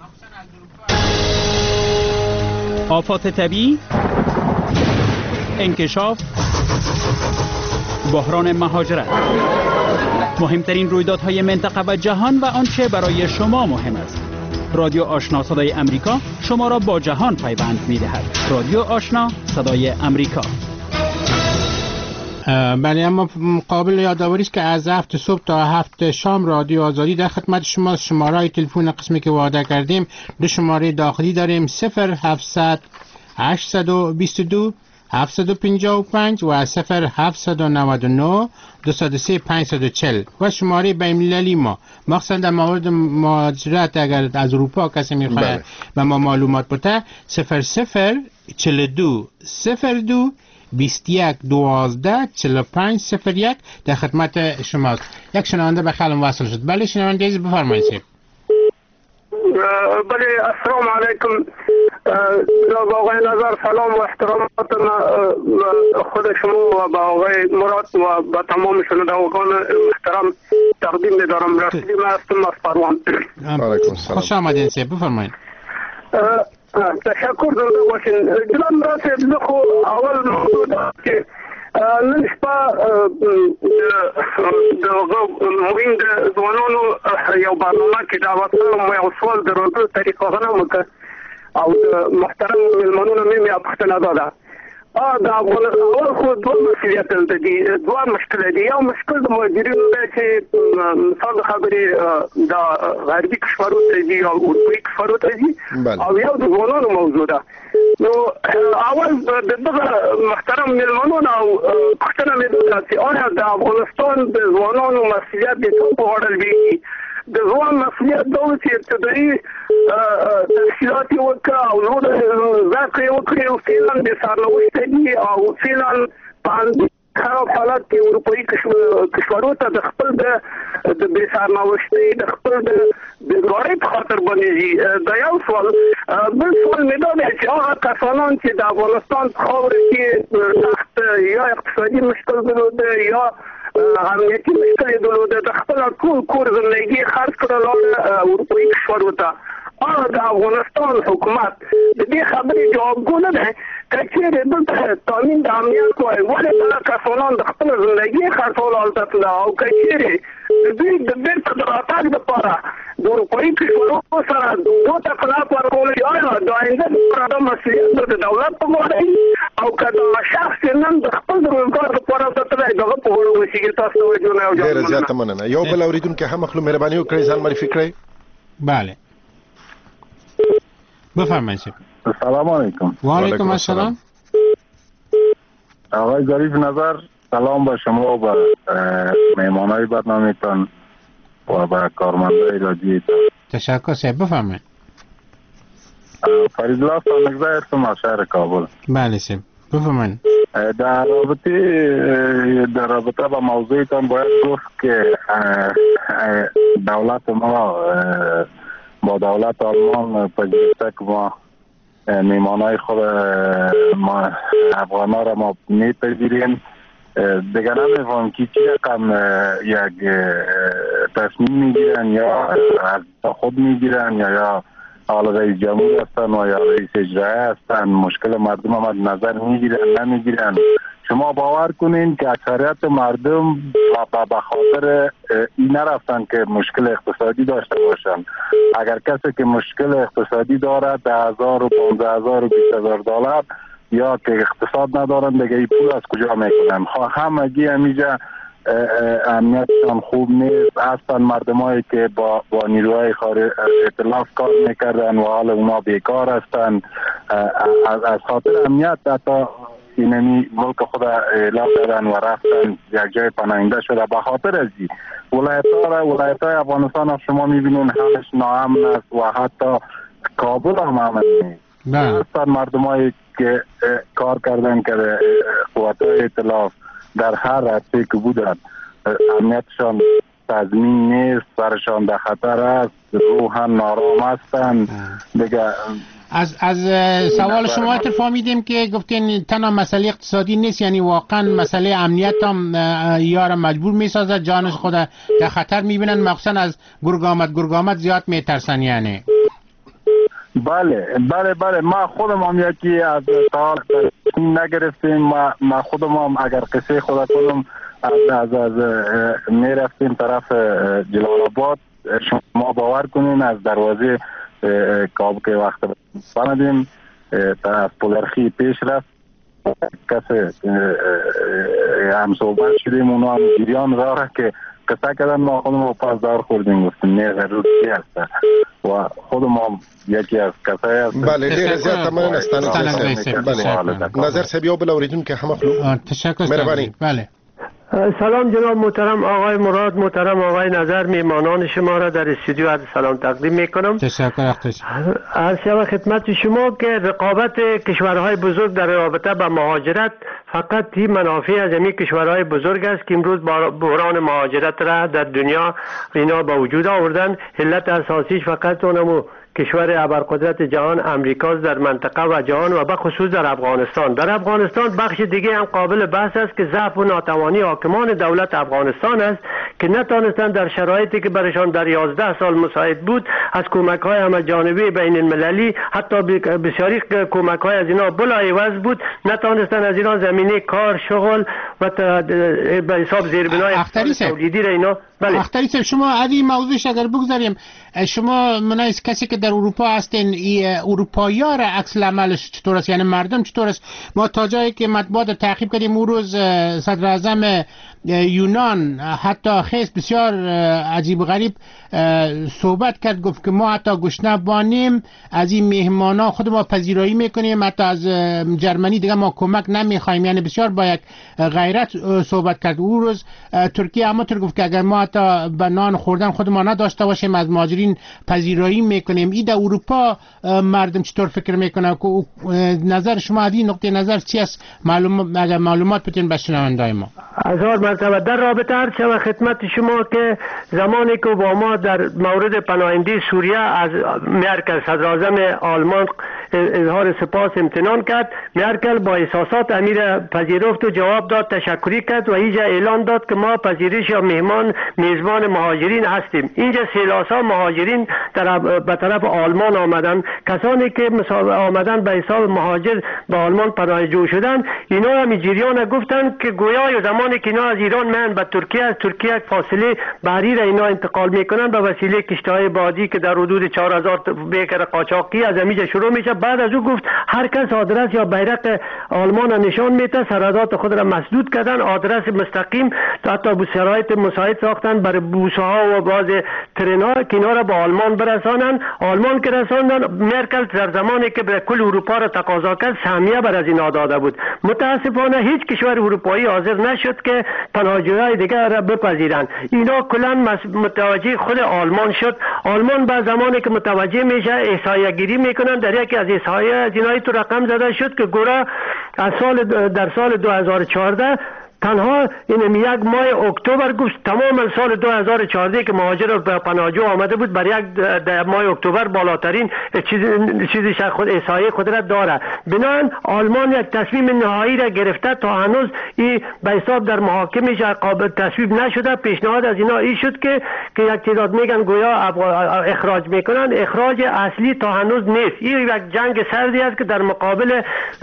آفات طبیعی، انکشاف، بحران مهاجرت، مهمترین رویدادهای منطقه و جهان و آنچه برای شما مهم است. رادیو آشنا صدای امریکا شما را با جهان پیوند می‌دهد. رادیو آشنا صدای امریکا. بله، اما قابل یادآوری است که از هفت صبح تا هفت شام رادیو آزادی در خدمت شما. شماره تلفن قسمی که وعده کردیم دو شماره داخلی داریم: صفر هفتصد هشتصد و بیست و دو هفتصد و پنجاه و پنج و صفر هفتصد و نود و نه دویست و سه پانصد و چهل و شماره بین‌المللی ما. مخصوصا در مورد مهاجرت اگر از اروپا کسی میخواد و ما معلومات بده، صفر صفر چهل و دو صفر دو بیست و یک دوازده چهل و پنج صفر یک در خدمت شماست. یک شنونده به خلم وصل شد. بله شنونده عزیز بفرمایید. بله السلام علیکم. جناب آقای نظر سلام و احترامات خود شما و با آقای مراد و با تمام شنوندگان محترم تقدیم می‌دارم. رسیدی من هستم از پروان. خوش آمدین سه بفرمایید. تشکر داده باشین. جناب مراد صاحب خو اول موضوع که نن شپه د مهم د ځوانانو یو برنامه کې دا وڅلم یو سوال د راتلو طریقه غنم وکړه او د محترم مېلمنو نه مې یې پوښتنه دا ده دا افغانستان اول خو دوه مسؤلیت دلته دي، دوه مشکل دي. یو مشکل د مهاجرینو دی چې مثال د خبرې د غربي کشورو ته ځي او اروپایي کشورو ته ځي او یو د ځوانانو موضوع ده. نو اول د دغه محترم مېلمنو نه پوښتنه مې دا ده چې آیا د افغانستان د ځوانانو مسؤلیت د څه په اړه وي؟ د ځوان مسؤلیت دا و چې ابتدایي تحصیلات یې وکړه او نور زده کړې وکړي او فعلا بې سرنوشته دي او فعلا په خراب حالت کې اروپایي کشورو ته د خپل د بې سرنوشتۍ د خپل د بېګارۍ په خاطر باندې ځي. دا یو سوال. بل سوال مې دا دی چې هغه کسانان چې د افغانستان په خاوره کې سخت یا اقتصادي مشکل درلوده یا امنیتي مشکل یې درلوده، د خپل ټول کور زندګي خرڅ کړله اروپایي کشورو ته. آیا د افغانستان حکومت د دې خبرې جوابګو نه دی که چېرې دلته تامین د امنیت وایي ولې دغه کسانان د خپله زندګي خرڅول هلته تله او که چېرې د دوی د بېرته د راتګ دپاره د اروپایي کشورو سره دوه ته خلاف ورکول آیا د آینده دپاره دا مسؤلیت د دولت په غاړه او که دغه شخص چې نن د خپل د روزګار دپاره هلته تللی دغه په غاړه وسیږي. تاسو توجه نه او ډېره زیاته مننه. یو بل اورېدونکی هم اخلو، مهرباني وکړئ ځان معرفي کړئ. بله بفرمایید. السلام علیکم. و علیکم السلام. آقای ظریف نظر سلام به شما و به مهمانای برنامه‌تان و به کارمندای رادیوتان. تشکر صاحب بفرمایید. فرید الله سانگزه هستم از شهر کابل. بله صاحب بفرمایید. در رابطه در رابطه با موضوعتان باید گفت که دولت ما با دولت آلمان پذیرفته که ما میمانای خود ما افغانا را ما میپذیریم. دیگه نمیفهم که چی رقم یک تصمیم میگیرن یا از خود میگیرن یا یا حالا رئیس جمهور هستن و یا رئیس اجرایی هستن، مشکل مردم هم نظر میگیرن نمیگیرن. شما باور کنین که اکثریت مردم به خاطر این نرفتن که مشکل اقتصادی داشته باشن. اگر کسی که مشکل اقتصادی داره ده هزار و پانزده هزار و بیست هزار دلار یا که اقتصاد ندارن دیگه این پول از کجا میکنن؟ همگی همیجا امنیتشان خوب نیست. هستن مردمایی که با با نیروهای خارج ائتلاف کار میکردن و حال اونا بیکار هستن. از, از خاطر امنیت حتی اینمی ملک خود اعلام کردن و رفتن یک جای پناهنده شده به خاطر ازی ولایت ها را ولایت های افغانستان هم شما میبینین همش ناامن است و حتی کابل هم امن نیست. هستن مردم هایی که کار کردن که قوات های اطلاف در هر عرصه که بودن امنیتشان تضمین نیست، سرشان در خطر است، روحا نارام هستند دیگه. از از سوال شما اتفامیدیم که گفتین تنها مسئله اقتصادی نیست، یعنی واقعا مسئله امنیت هم یار مجبور میسازد، جانش خود در خطر میبینن، مخصوصا از گرگامت گرگامت زیاد میترسن. یعنی بله بله بله ما خودم هم یکی از تا نگرفتیم، ما, ما خودم هم اگر قصه خود کنم از از, از میرفتیم طرف جلال آباد، شما باور کنین از دروازه کابل که وقت بندیم از پولرخی پیش رفت کسی هم صحبت شدیم، اونا هم جریان راه که قصه کردن، ما خودم رو پاس دار خوردیم، گفتیم نه ضرور چی هست و خودم هم یکی از کسایی هست. بله دیر زیاد تمام استانه. بله نظر سبیو بلاوریدون که همه خلو تشکر. مهربانی. بله سلام جناب محترم آقای مراد، محترم آقای نظر، میمانان شما را در استودیو عرض سلام تقدیم میکنم. تشکر. عرض شود خدمت شما که رقابت کشورهای بزرگ در رابطه با مهاجرت فقط این منافع از این کشورهای بزرگ است که امروز بحران مهاجرت را در دنیا اینا با وجود آوردن. علت اساسیش فقط اونمو کشور ابرقدرت جهان امریکا در منطقه و جهان و به خصوص در افغانستان. در افغانستان بخش دیگه هم قابل بحث است که ضعف و ناتوانی حاکمان دولت افغانستان است که نتانستند در شرایطی که برشان در یازده سال مساعد بود از کمک های همه جانبه بین المللی، حتی بسیاری کمک های از اینا بلا عوض بود، نتانستند از اینا زمینه کار، شغل و به حساب زیربنای تولیدی را اینا. بله اختری صاحب شما از این موضوعش اگر بگذاریم، شما منایز کسی که در اروپا هستین، اروپایی ها را عکس العملش چطور است؟ یعنی مردم چطور است؟ ما تا جایی که مطبوعات تعقیب کردیم اون روز صدر اعظم یونان حتی خیس بسیار عجیب و غریب صحبت کرد، گفت که ما حتی گشنه بانیم از این مهمانا خود ما پذیرایی میکنیم، حتی از جرمنی دیگه ما کمک نمیخوایم. یعنی بسیار با یک غیرت صحبت کرد. اون روز ترکیه همونطور گفت که اگر ما حتی به نان خوردن خود ما نداشته باشیم از مهاجرین پذیرایی میکنیم. این در اروپا مردم چطور فکر میکنه؟ نظر شما از این نقطه نظر چی است؟ معلوم اگر معلومات بدین به شنوندای ما. هزار مرتبه در رابطه عرض شود خدمت شما که زمانی که اوباما در مورد پناهندگی سوریه از مرکل صدر اعظم آلمان اظهار سپاس امتنان کرد، مرکل با احساسات امیر پذیرفت و جواب داد، تشکری کرد و اینجا اعلان داد که ما پذیرش یا مهمان میزبان مهاجرین هستیم. اینجا سیلاسا مهاجرین در به طرف آلمان آمدن، کسانی که آمدن به حساب مهاجر به آلمان پناهجو شدن، اینا هم جریان گفتن که گویا زمانی که اینا از ایران من به ترکیه، از ترکیه فاصله بحری را اینا انتقال میکنن به وسیله کشتی‌های بادی که در حدود چهار هزار بیکر قاچاقی از اینجا شروع میشه. بعد از او گفت هر کس آدرس یا بیرق آلمان را نشان میده، سرحدات خود را مسدود کردن، آدرس مستقیم حتی به شرایط مساعد ساختن برای بوسه ها و باز ترن‌ها که اینا را به آلمان برسانن. آلمان که رساندن، مرکل در زمانی که به کل اروپا را تقاضا کرد سهمیه بر از اینا داده بود. متاسفانه هیچ کشور اروپایی حاضر نشد که پناهجویان دیگر را بپذیرند. اینا کلا متوجه خود آلمان شد. آلمان به زمانی که متوجه میشه احصایه گیری میکنن، در یکی از احصایه از اینایی تو رقم زده شد که گورا از سال در سال دو هزار و چهارده تنها این یک ماه اکتبر گفت تمام سال دو هزار و چهارده که مهاجر به پناهجو آمده بود بر یک ماه اکتبر بالاترین چیز چیزی خود احصایه قدرت داره. بنابراین آلمان یک تصمیم نهایی را گرفته، تا هنوز این به حساب در محاکمه قابل تصویب نشده. پیشنهاد از اینا این شد که که یک تعداد میگن گویا اخراج میکنن، اخراج اصلی تا هنوز نیست. این یک جنگ سردی است که در مقابل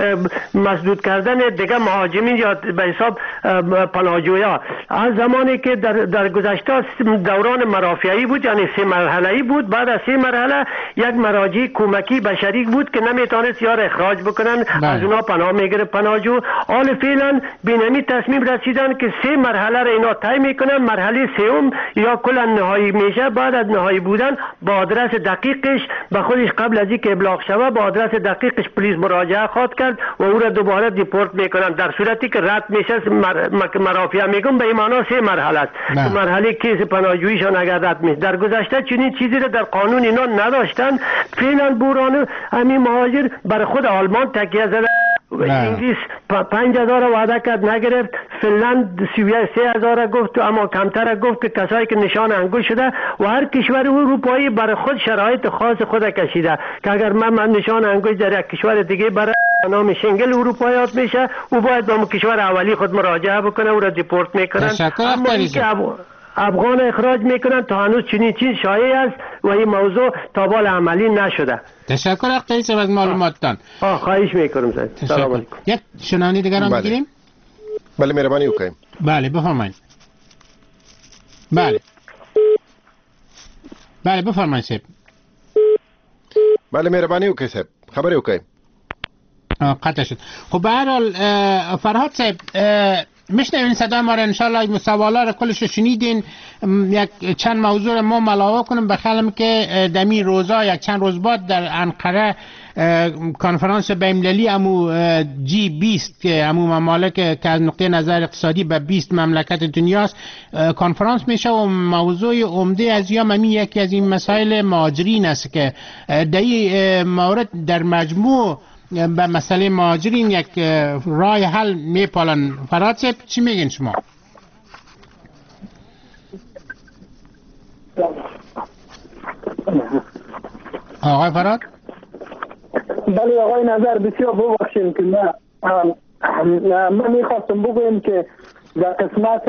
مسدود کردن دیگه مهاجرین یا به حساب پناهجویا. از زمانی که در, در گذشته دوران مرافعی بود، یعنی سه مرحله‌ای بود، بعد از سه مرحله یک مراجع کمکی بشری بود که نمیتونست یار اخراج بکنن، بله. از اونا پناه میگیره پناهجو. حال فعلا بینمی تصمیم رسیدن که سه مرحله را اینا طی میکنن، مرحله سوم یا کلا نهایی میشه. بعد از نهایی بودن با آدرس دقیقش به خودش قبل از اینکه ابلاغ شوه با آدرس دقیقش پلیس مراجعه خواهد کرد و او را دوباره دیپورت میکنن. در صورتی که رد میشه مرافعه میگم به ایمانا سه مرحله است. مرحله کیس پناهجوییشان اگر رد می در گذشته چنین چیزی را در قانون اینا نداشتن. فعلا بوران همین مهاجر بر خود آلمان تکیه زده. انگلیس پنج هزار وعده کرد نگرفت، فنلند سه هزار گفت اما کمتر گفت که کسایی که نشان انگشت شده و هر کشور اروپایی برای خود شرایط خاص خود کشیده که اگر من, من نشان انگشت در یک کشور دیگه برای نام شنگل اروپاییات میشه او باید با کشور اولی خود مراجعه بکنه او را دیپورت میکنن. اما اینکه افغان اخراج میکنن تا هنوز چنین چیز شایع است و این موضوع تا بال عملی نشده. تشکر اختری صاحب از معلوماتتان. آه خواهش میکنم سر. سلام علیکم. یک شنونده دیگر هم بگیریم. بله مهربانی وکیم. بله بفرمایید. بله بله بفرمایید صاحب. بله مهربانی وکیم صاحب خبری وکیم. قطع شد. خب به هر حال فرهاد صاحب میشنوین صدای ما را انشالله سوالا را کلش شنیدین. یک چند موضوع ما ملاحظه کنیم بخیالم که دمی روزا یک چند روز بعد در انقره کنفرانس بین‌المللی امو جی بیست که امو ممالک که از نقطه نظر اقتصادی به بیست مملکت دنیاست کنفرانس میشه و موضوع عمده از یا ممی یکی از این مسائل مهاجرین است که در این مورد در مجموع به مسئله مهاجرین یک راه حل میپالن. فرهاد صاحب چی میگین شما؟ آقای فرهاد؟ بله آقای نظر بسیار ببخشید که من من میخواستم بگویم که در قسمت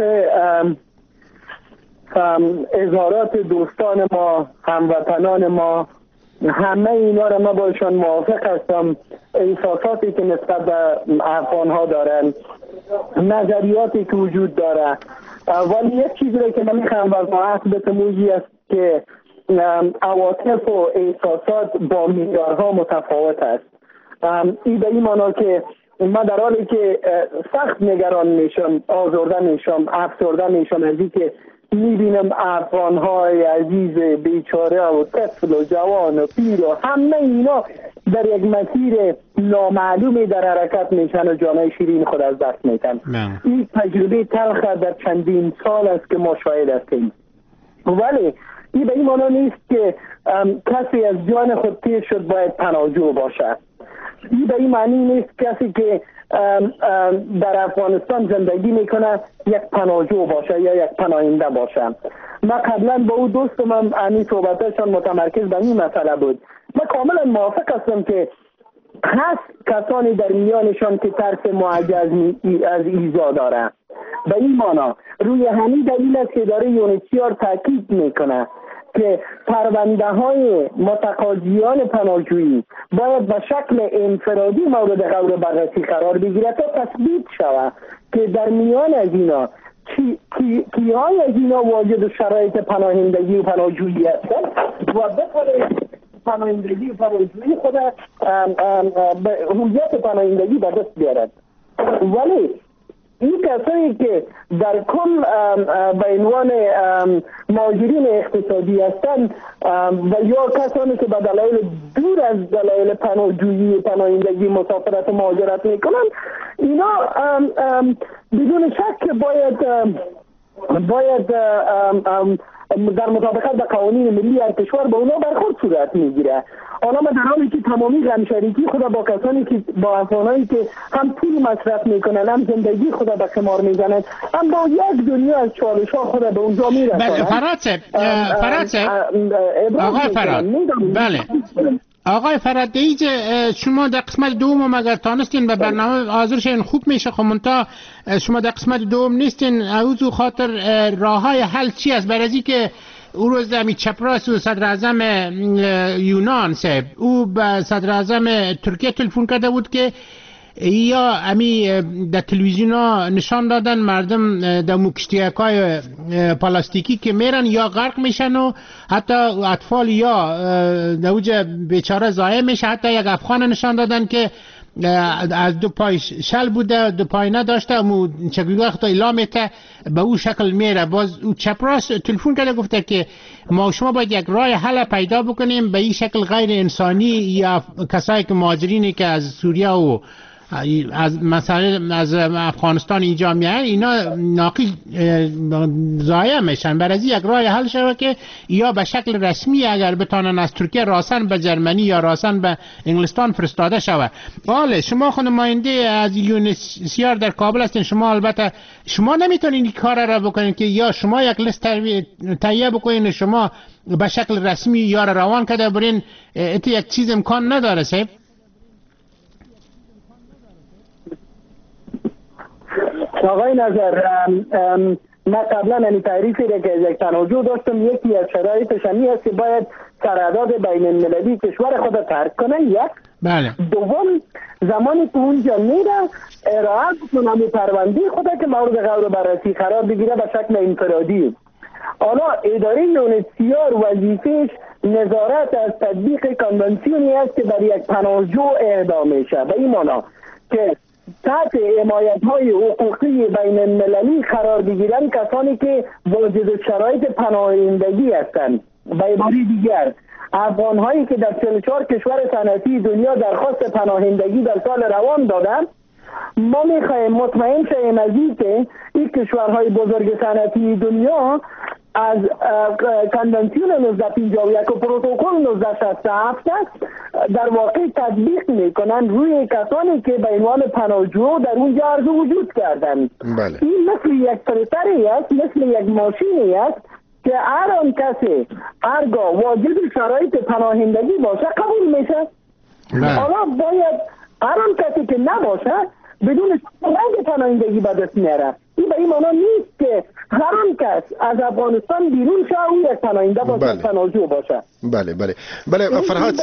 اظهارات دوستان ما هموطنان ما همه اینا را من باشون موافق هستم. احساساتی که نسبت به افغان ها دارن، نظریاتی که وجود داره، ولی یک چیزی را که من میخوام وضاحت بتموجی است که عواطف و احساسات با معیارها متفاوت است. این به این معنا که من در حالی که سخت نگران میشم، آزرده میشم، افسرده میشم از این که میبینم افغان های عزیز بیچاره و طفل و جوان و پیر و همه اینا در یک مسیر نامعلومی در حرکت میشن و جامعه شیرین خود از دست میتن. این تجربه تلخ در چندین سال است که ما شاهد هستیم. ولی این به این معنا نیست که کسی از جان خود تیر شد باید پناهجو باشد. این به این معنی نیست کسی که ام ام در افغانستان زندگی میکنه یک پناهجو باشه یا یک پناهنده باشه. من قبلا با او دوستم هم همین صحبتشان متمرکز به این مسئله بود. من کاملا موافق هستم که هست کسانی در میانشان که ترس معجز از ایزا داره. به این معنا روی همین دلیل است که داره یونیسیار تاکید میکنه که پرونده های متقاضیان پناهجویی باید به شکل انفرادی مورد غور بررسی قرار بگیرد تا تثبیت شود که در میان از اینا کی کی کیهای از اینا واجد شرایط پناهندگی و پناهجویی هستند و بطور پناهندگی و پناهجویی خود به هویت پناهندگی به دست بیارد. ولی این کسایی که در کل به عنوان مهاجرین اقتصادی هستند و یا کسانی که به دلایل دور از دلایل پناهجویی پناهندگی مسافرت و مهاجرت میکنند اینا بدون شک باید باید در مطابقت به قوانین ملی هر کشور به اونا برخورد صورت میگیره. حالا ما در حالی که تمامی غمشریکی خود با کسانی که با افغانایی که هم پول مصرف میکنن هم زندگی خود به قمار میزنن هم با یک دنیا از چالش ها خود به اونجا میرسن. بله فرهاد صاحب فرهاد صاحب آقای فرهاد بله آقای فرهاد دیگه شما در قسمت دوم اگر تانستین به برنامه حاضر شین خوب میشه. خب منتها شما در قسمت دوم نیستین. اوزو خاطر راه های حل چی است؟ برای که او روز امی چپراس و صدر اعظم یونان صاحب او به صدر اعظم ترکیه تلفن کرده بود که یا امی در تلویزیون ها نشان دادن مردم در موکشتیک های پلاستیکی که میرن یا غرق میشن و حتی اطفال یا در اوجه بیچاره ضایع میشه. حتی یک افغان نشان دادن که از دو پای شل بوده دو پای نداشته امو چگوگاه تا ایلامیته به او شکل میره. باز او چپراس تلفن کرده گفته که ما شما باید یک راه حل پیدا بکنیم به این شکل غیر انسانی یا کسایی که مهاجرینی که از سوریه و از مثلا از افغانستان اینجا میان اینا ناقل ضایع میشن. برای از یک راه حل شود که یا به شکل رسمی اگر بتانن از ترکیه راسن به جرمنی یا راسن به انگلستان فرستاده شود. بله شما خود نماینده از یونسیار در کابل هستین، شما البته شما نمیتونین این کار را بکنین که یا شما یک لیست تهیه بکنین شما به شکل رسمی یا روان کرده برین، ات یک چیز امکان نداره صاحب. آقای نظر من قبلا این تعریفی را که از یک تناجو داشتم، یکی از شرایطش همی است که باید قرارداد بین المللی کشور خود ترک کنه، یک. بله. دوم زمانی که اونجا میره ارائه بکنه پرونده خود که مورد غور و بررسی قرار بگیره به شکل انفرادی. حالا اداره یونسیار وظیفهش نظارت از تطبیق کنوانسیونی است که برای یک پناهجو اهدا میشه، به این معنا که تحت حمایت های حقوقی بین المللی قرار بگیرن کسانی که واجد شرایط پناهندگی هستند. به عبارت دیگر افغان هایی که در چهل و چهار کشور صنعتی دنیا درخواست پناهندگی در سال روان دادن، ما میخواهیم مطمئن شویم از اینکه این کشورهای بزرگ صنعتی دنیا از کنوانسیون نوزده پنجاه و یک و پروتکل نوزده شصت و هفت در واقع تطبیق میکنن روی کسانی که به عنوان پناهجو در اونجا عرض وجود کردن. بله. این مثل یک پرتری است، مثل یک ماشینی است که هر آن کسی هرگاه واجد شرایط پناهندگی باشه قبول میشه. حالا باید هر آن کسی که نباشه بدون شرایط پناهندگی به دست میاره. این به این معنا نیست که هر آن کس از افغانستان بیرون شه او یک پناهنده باشه، بله. پناهجو باشه. بله بله بله فرهاد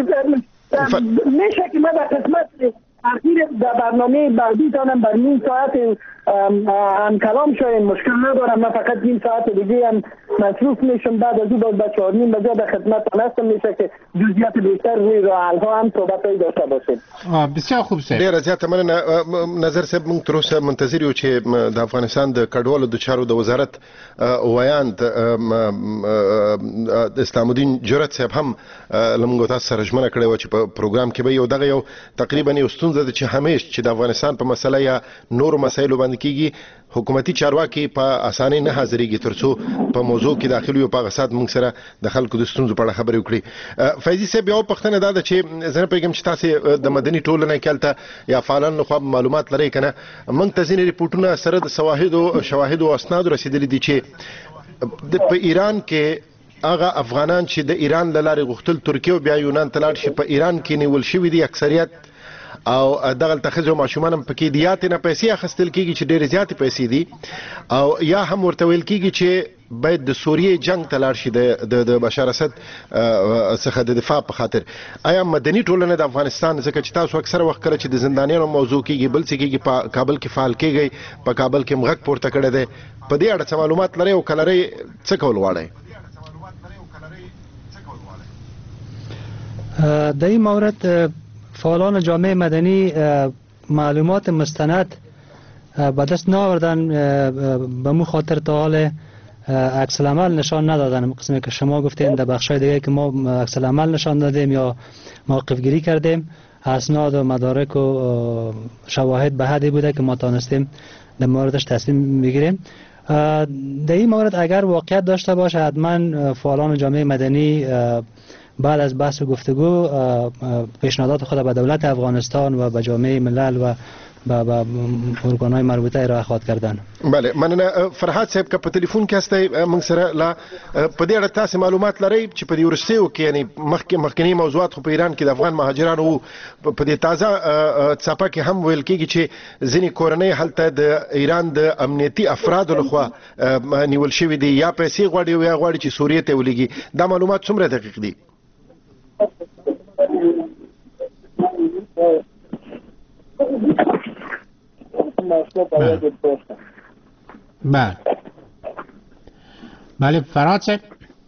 میشه که من در قسمت اخیر در برنامه بعدی تانم بر نیم ساعت هم کلام شاید مشکل ندارم، من فقط نیم ساعت دیگه هم مصروف میشم، بعد از او باز به چهار نیم بجا در خدمت هستم، میشه که جزئیات بیشتر روی راه حل ها هم صحبت هایی داشته باشیم. بسیار خوب سه ډیر زیاته مننه. نظر صاحب موږ تر اوسه منتظر یو چې د افغانستان د کډوالو د چارو د وزارت ویاند اسلام الدین جرأت صاحب هم لمغه تاسو سره ژمنه کړې و چې په پروګرام کې به یو دغه یو تقریبا یو ستونزه ده چې همیش چې د افغانستان په مسله یا نور مسایلو باندې کیږي حکومتي چارواکي په اسانۍ نه حاضرېږي ترڅو په موضوع کې داخلي او په غسات موږ سره د خلکو د ستونزو په اړه خبرې وکړي. فیضي صاحب یو پښتنه دا ده چې زه نه پوهېږم چې تاسې د مدني ټولنې کلته یا فعالانو لخوا معلومات لرئ که نه، موږ ته ځینې ریپورټونه سره د شواهدو شواهدو او اسنادو رسېدلي دي چې په ایران کې هغه افغانان چې د ایران له لارې غوښتل ترکیه او بیا یونان ته لاړ شي په ایران کې نیول شوي دي اکثریت، او دغه ښځو ماشومان هم پکې دي، یا ترې نه پیسې اخیستل کېږي چې ډېرې زیاتې پیسې دي، او یا هم ورته ویل کېږي چې باید د سوریې جنگ ته لاړ شي د بشار اسد څخه د دفاع په خاطر. آیا مدني ټولنه د افغانستان، ځکه چې تاسو اکثره وخت کله چې د زندانیانو موضوع کېږي بل څه کېږي په کابل کې فعال کېږئ، په کابل کې مغک پورته کړی دی، په دې اړه څه معلومات لرئ او که لرئ څه کول غواړئ؟ در این مورد فعالان جامعه مدنی معلومات مستند به دست ناوردن، به مو خاطر تا حال عکس العمل نشان ندادن. قسمی که شما گفتین در بخشای دیگه که ما عکس العمل نشان دادیم یا موقف گیری کردیم، اسناد و مدارک و شواهد به حدی بوده که ما تانستیم در موردش تصمیم بگیریم. در این مورد اگر واقعیت داشته باشه حتما فعالان جامعه مدنی بعد از بحث و گفتگو پیشنهادات خود به دولت افغانستان و به جامعه ملل و به ارگانهای مربوطه ارائه خواهد کردن. بله مننه. فرهاد صاحب که په ټلیفون کې هستئ موږ سره لا په دې اړه تاسې معلومات لرئ چې په دې وروستیو کې یعنې مخکې مخکني موضوعات خو په ایران کې د افغان مهاجرانو وو، په دې تازه څپه کې هم ویل کېږي چې ځینې کورنۍ هلته د ایران د امنیتي افرادو لخوا نیول شوي دي، یا پیسې غواړي او یا غواړي چې سوریې ته ولېږي. دا معلومات څومره دقیق دي؟ بله بله فرهاد صاحب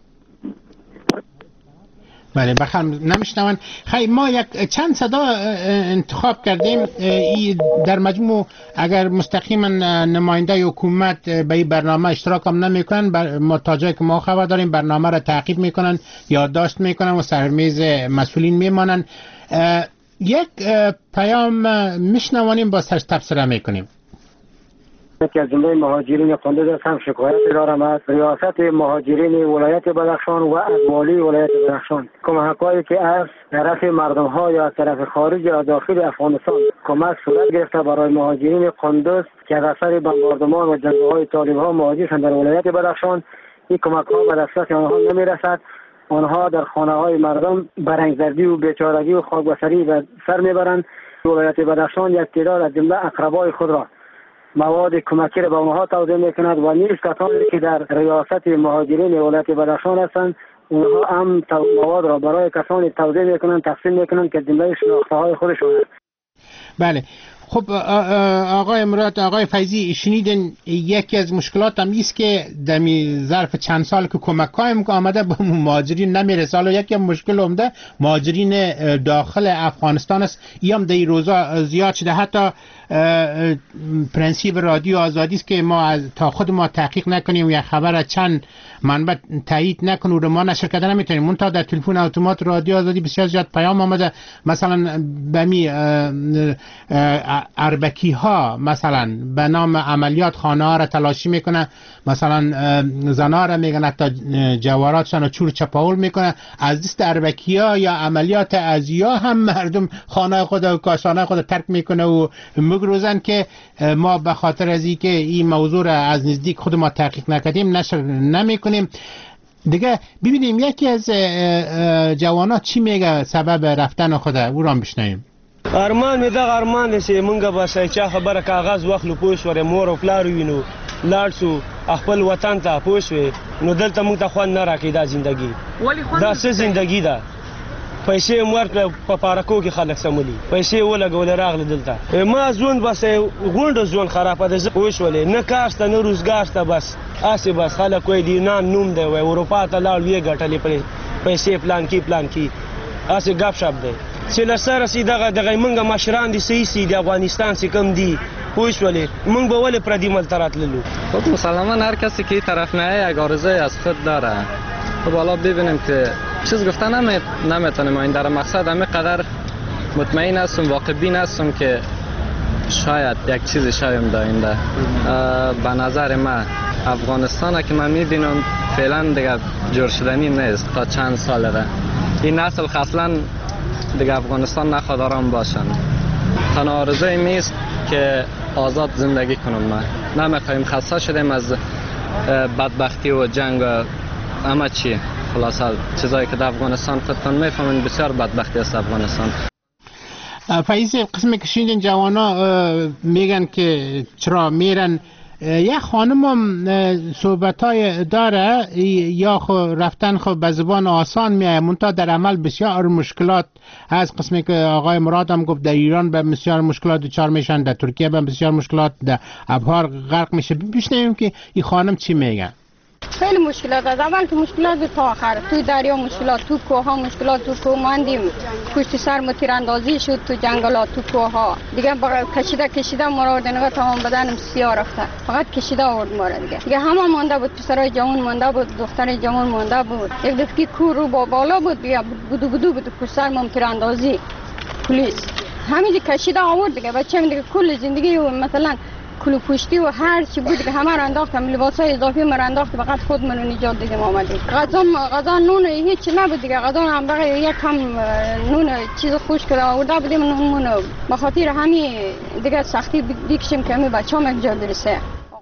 بله بخیر نمیشنون. خیلی ما یک چند صدا انتخاب کردیم در مجموع، اگر مستقیما نماینده حکومت به این برنامه اشتراک هم نمیکنن، ما تا جایی که ما خبر داریم برنامه را تعقیب میکنن، یادداشت میکنن و سر میز مسئولین میمانن. یک پیام میشنوانیم با سرش تبصره میکنیم. که از جمله مهاجرین قندوز هم شکایت دارم از ریاست مهاجرین ولایت بدخشان و از والی ولایت بدخشان. کمک‌هایی که از طرف مردم ها یا از طرف خارج یا داخل افغانستان کمک صورت گرفته برای مهاجرین قندوز که از اثر بمباردمان و جنگ‌های طالب‌ها مهاجر شدند در ولایت بدخشان، این کمک‌ها به دسترس آنها نمی‌رسد. آنها در خانه‌های مردم برنگ‌زردی و بیچارگی و خاکبسری به سر میبرند. ولایت بدخشان یک تعداد از جمله اقربای خود را مواد کمکی را به آنها توزیع میکند و نیز کسانی که در ریاست مهاجرین ولایت بدخشان هستند اونها هم مواد را برای کسانی توزیع میکنند، تقسیم میکنند که جمله شناخته های خودشان است. بله. خب آقای مراد، آقای فیضی، شنیدن یکی از مشکلات هم ایست که در ظرف چند سال که کمک هایم که آمده به مهاجرین نمیرسه. حالا یکی مشکل عمده مهاجرین داخل افغانستان است. این هم در این روزا زیاد شده. حتی پرنسیپ رادیو آزادی است که ما از تا خود ما تحقیق نکنیم یا خبر چند منبع تایید نکنه و ما نشر کردن نمیتونیم. منتها در تلفن اتومات رادیو آزادی بسیار زیاد پیام آمده، مثلا بمی اربکی ها مثلا به نام عملیات خانه ها را تلاشی میکنه، مثلا زنا را میگن، حتی جواراتشان رو چور چپاول میکنه. از دست اربکی ها یا عملیات ازیا هم مردم خانه خود و کاشانه خود ترک میکنه و مگروزن که ما به خاطر از اینکه این موضوع را از نزدیک خود ما تحقیق نکردیم نشر نمیکنیم. دیگه ببینیم یکی از جوانات چی میگه سبب رفتن خود، او را بشنویم. ارمان می دغه ارمان دی چې مونږ به چا خبره کاغذ واخلو پوه شوې، مور او پلار وینو، لاړ شو خپل وطن ته پوه شوې، نو دلته مونږ ته خوند نه راکوي دا زندگی. دا څه زندگی ده؟ پیسې مو ورکړه په پارکو کې خلک سمولي، پیسې ولګولې راغله دلته. ما ژوند بس غونډه ژوند خرابه ده، پوه شولې، نه کار شته نه روزګار شته، بس هسې بس خلک وایي د یونان نوم دی، وایي اروپا ته لاړ ویې ګټلې پیسې پلان کې پلان کې، هسې ګپ شپ دی. چې له سره سي دغه دغه مونږ مشران دي صحیح سي د افغانستان سي کم دي، پوه شولې، مونږ به ولې پردي ملک راتللو؟ خب مسلما هر کسی که طرف نه یک آرزوی از خود داره. خب حالا ببینیم که چیز گفتن نمی نمیتونیم این در مقصد همه قدر مطمئن هستم، واقع بین هستم که شاید یک چیزی شایم داینده. به نظر من افغانستان که من میبینم فعلا دیگه جور شدنی نیست تا چند ساله ده. این نسل اصلا دیگه افغانستان نخواد آرام باشن. تنها آرزوی میست که آزاد زندگی کنم. ما نمیخوایم، خسته شدیم از بدبختی و جنگ و همه چی. خلاصه چیزایی که در افغانستان خودتون میفهمین بسیار بدبختی است افغانستان. فایزه، قسمی که شنیدین جوانا میگن که چرا میرن، یک خانم هم صحبت های داره یا خو رفتن خو به زبان آسان میایه، منتها در عمل بسیار مشکلات هست. قسمی که آقای مراد هم گفت در ایران به بسیار مشکلات دچار میشن، در ترکیه به بسیار مشکلات، در ابحار غرق میشه. بشنویم که این خانم چی میگن. خیلی مشکلات از اول که مشکلات بود تا آخر. توی دریا مشکلات، تو کوه ها مشکلات، تو کوه ماندیم، پشت سر ما تیراندازی شد، تو جنگلات، تو کوه ها دیگه کشیده کشیده ما را نگاه تمام بدنم سیاه رفته، فقط کشیده آورد ما را دیگه. دیگه همه مانده بود، پسرای جوان مانده بود، دختر جوان مانده بود. یک دفعه کوه رو با بالا بود، دیگه بدو بدو بود پشت سر ما تیراندازی پلیس همین کشیده آورد دیگه. بچه‌م دیگه کل زندگی مثلا کلو پشتی و هر چی بود که همه را انداختم، لباسای اضافی ما را انداخت، فقط خود منو نجات دیدیم آمدیم. غذا غذا نون هیچ نبود دیگه، غذا هم بقیه یک کم نون چیز خوش کرده آورده بودیم، نون به خاطر همین دیگه سختی بکشیم که همین بچه‌ام یک جا برسه.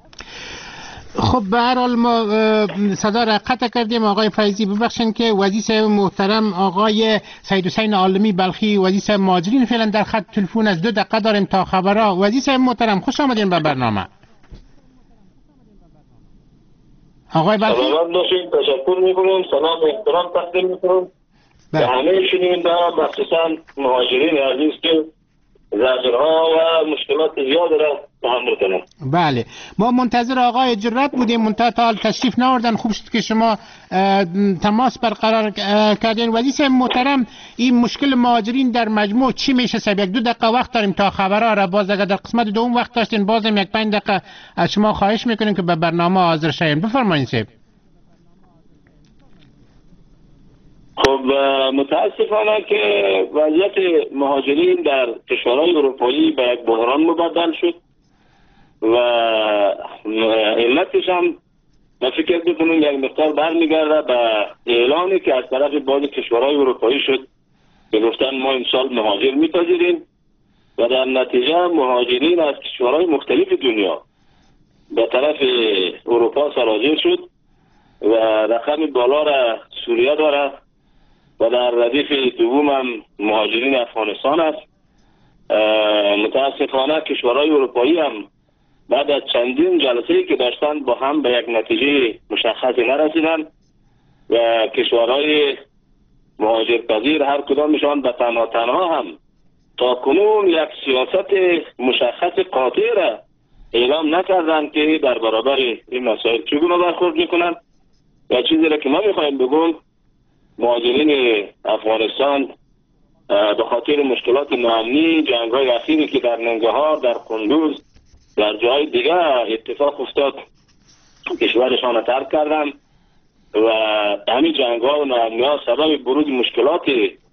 خب به هر حال ما صدا را قطع کردیم. آقای فیضی ببخشن که وزیر صاحب محترم آقای سید حسین عالمی بلخی، وزیر صاحب مهاجرین، فعلا در خط تلفن از دو دقیقه داریم تا خبرها. وزیر صاحب محترم خوش آمدین به برنامه. آقای بلخی سلامت باشید، تشکر میکنم، سلام و احترام تقدیم میکنم به همه شنوندگان، مخصوصا مهاجرین عزیز که زجرها و مشکلات زیاد را تحمل کنند. بله، ما منتظر آقای جرات بودیم، منتها تا حال تشریف ناوردن. خوب شد که شما تماس برقرار کردین. وزیر صاحب محترم، این مشکل مهاجرین در مجموع چی میشه؟ صاحب یک دو دقیقه وقت داریم تا خبرها را، باز اگر در قسمت دوم وقت داشتین بازم یک پنج دقیقه از شما خواهش میکنیم که به برنامه حاضر شوین. بفرمایید صاحب. خب متاسفانه که وضعیت مهاجرین در کشورهای اروپایی به یک بحران مبدل شد و علتش هم من فکر بکنم یک مقدار برمیگرده به اعلانی که از طرف بعضی کشورهای اروپایی شد که گفتن ما امسال مهاجر میپذیریم و در نتیجه مهاجرین از کشورهای مختلف دنیا به طرف اروپا سرازیر شد و رقم بالا را سوریه داره و در ردیف دوم هم مهاجرین افغانستان است. متاسفانه کشورهای اروپایی هم بعد از چندین جلسه‌ای که داشتن با هم به یک نتیجه مشخصی نرسیدن و کشورهای مهاجرپذیر هر کدامشان به تنها تنها هم تا کنون یک سیاست مشخص قاطع را اعلام نکردند که در برابر این مسائل چگونه برخورد میکنند و چیزی را که ما میخوایم بگم مهاجرین افغانستان به خاطر مشکلات ناامنی جنگ‌های اخیری که در ننگرهار، در کندوز، در جای دیگه اتفاق افتاد کشورشان را ترک کردن و همین جنگ‌ها و ناامنی‌ها سبب بروز مشکلات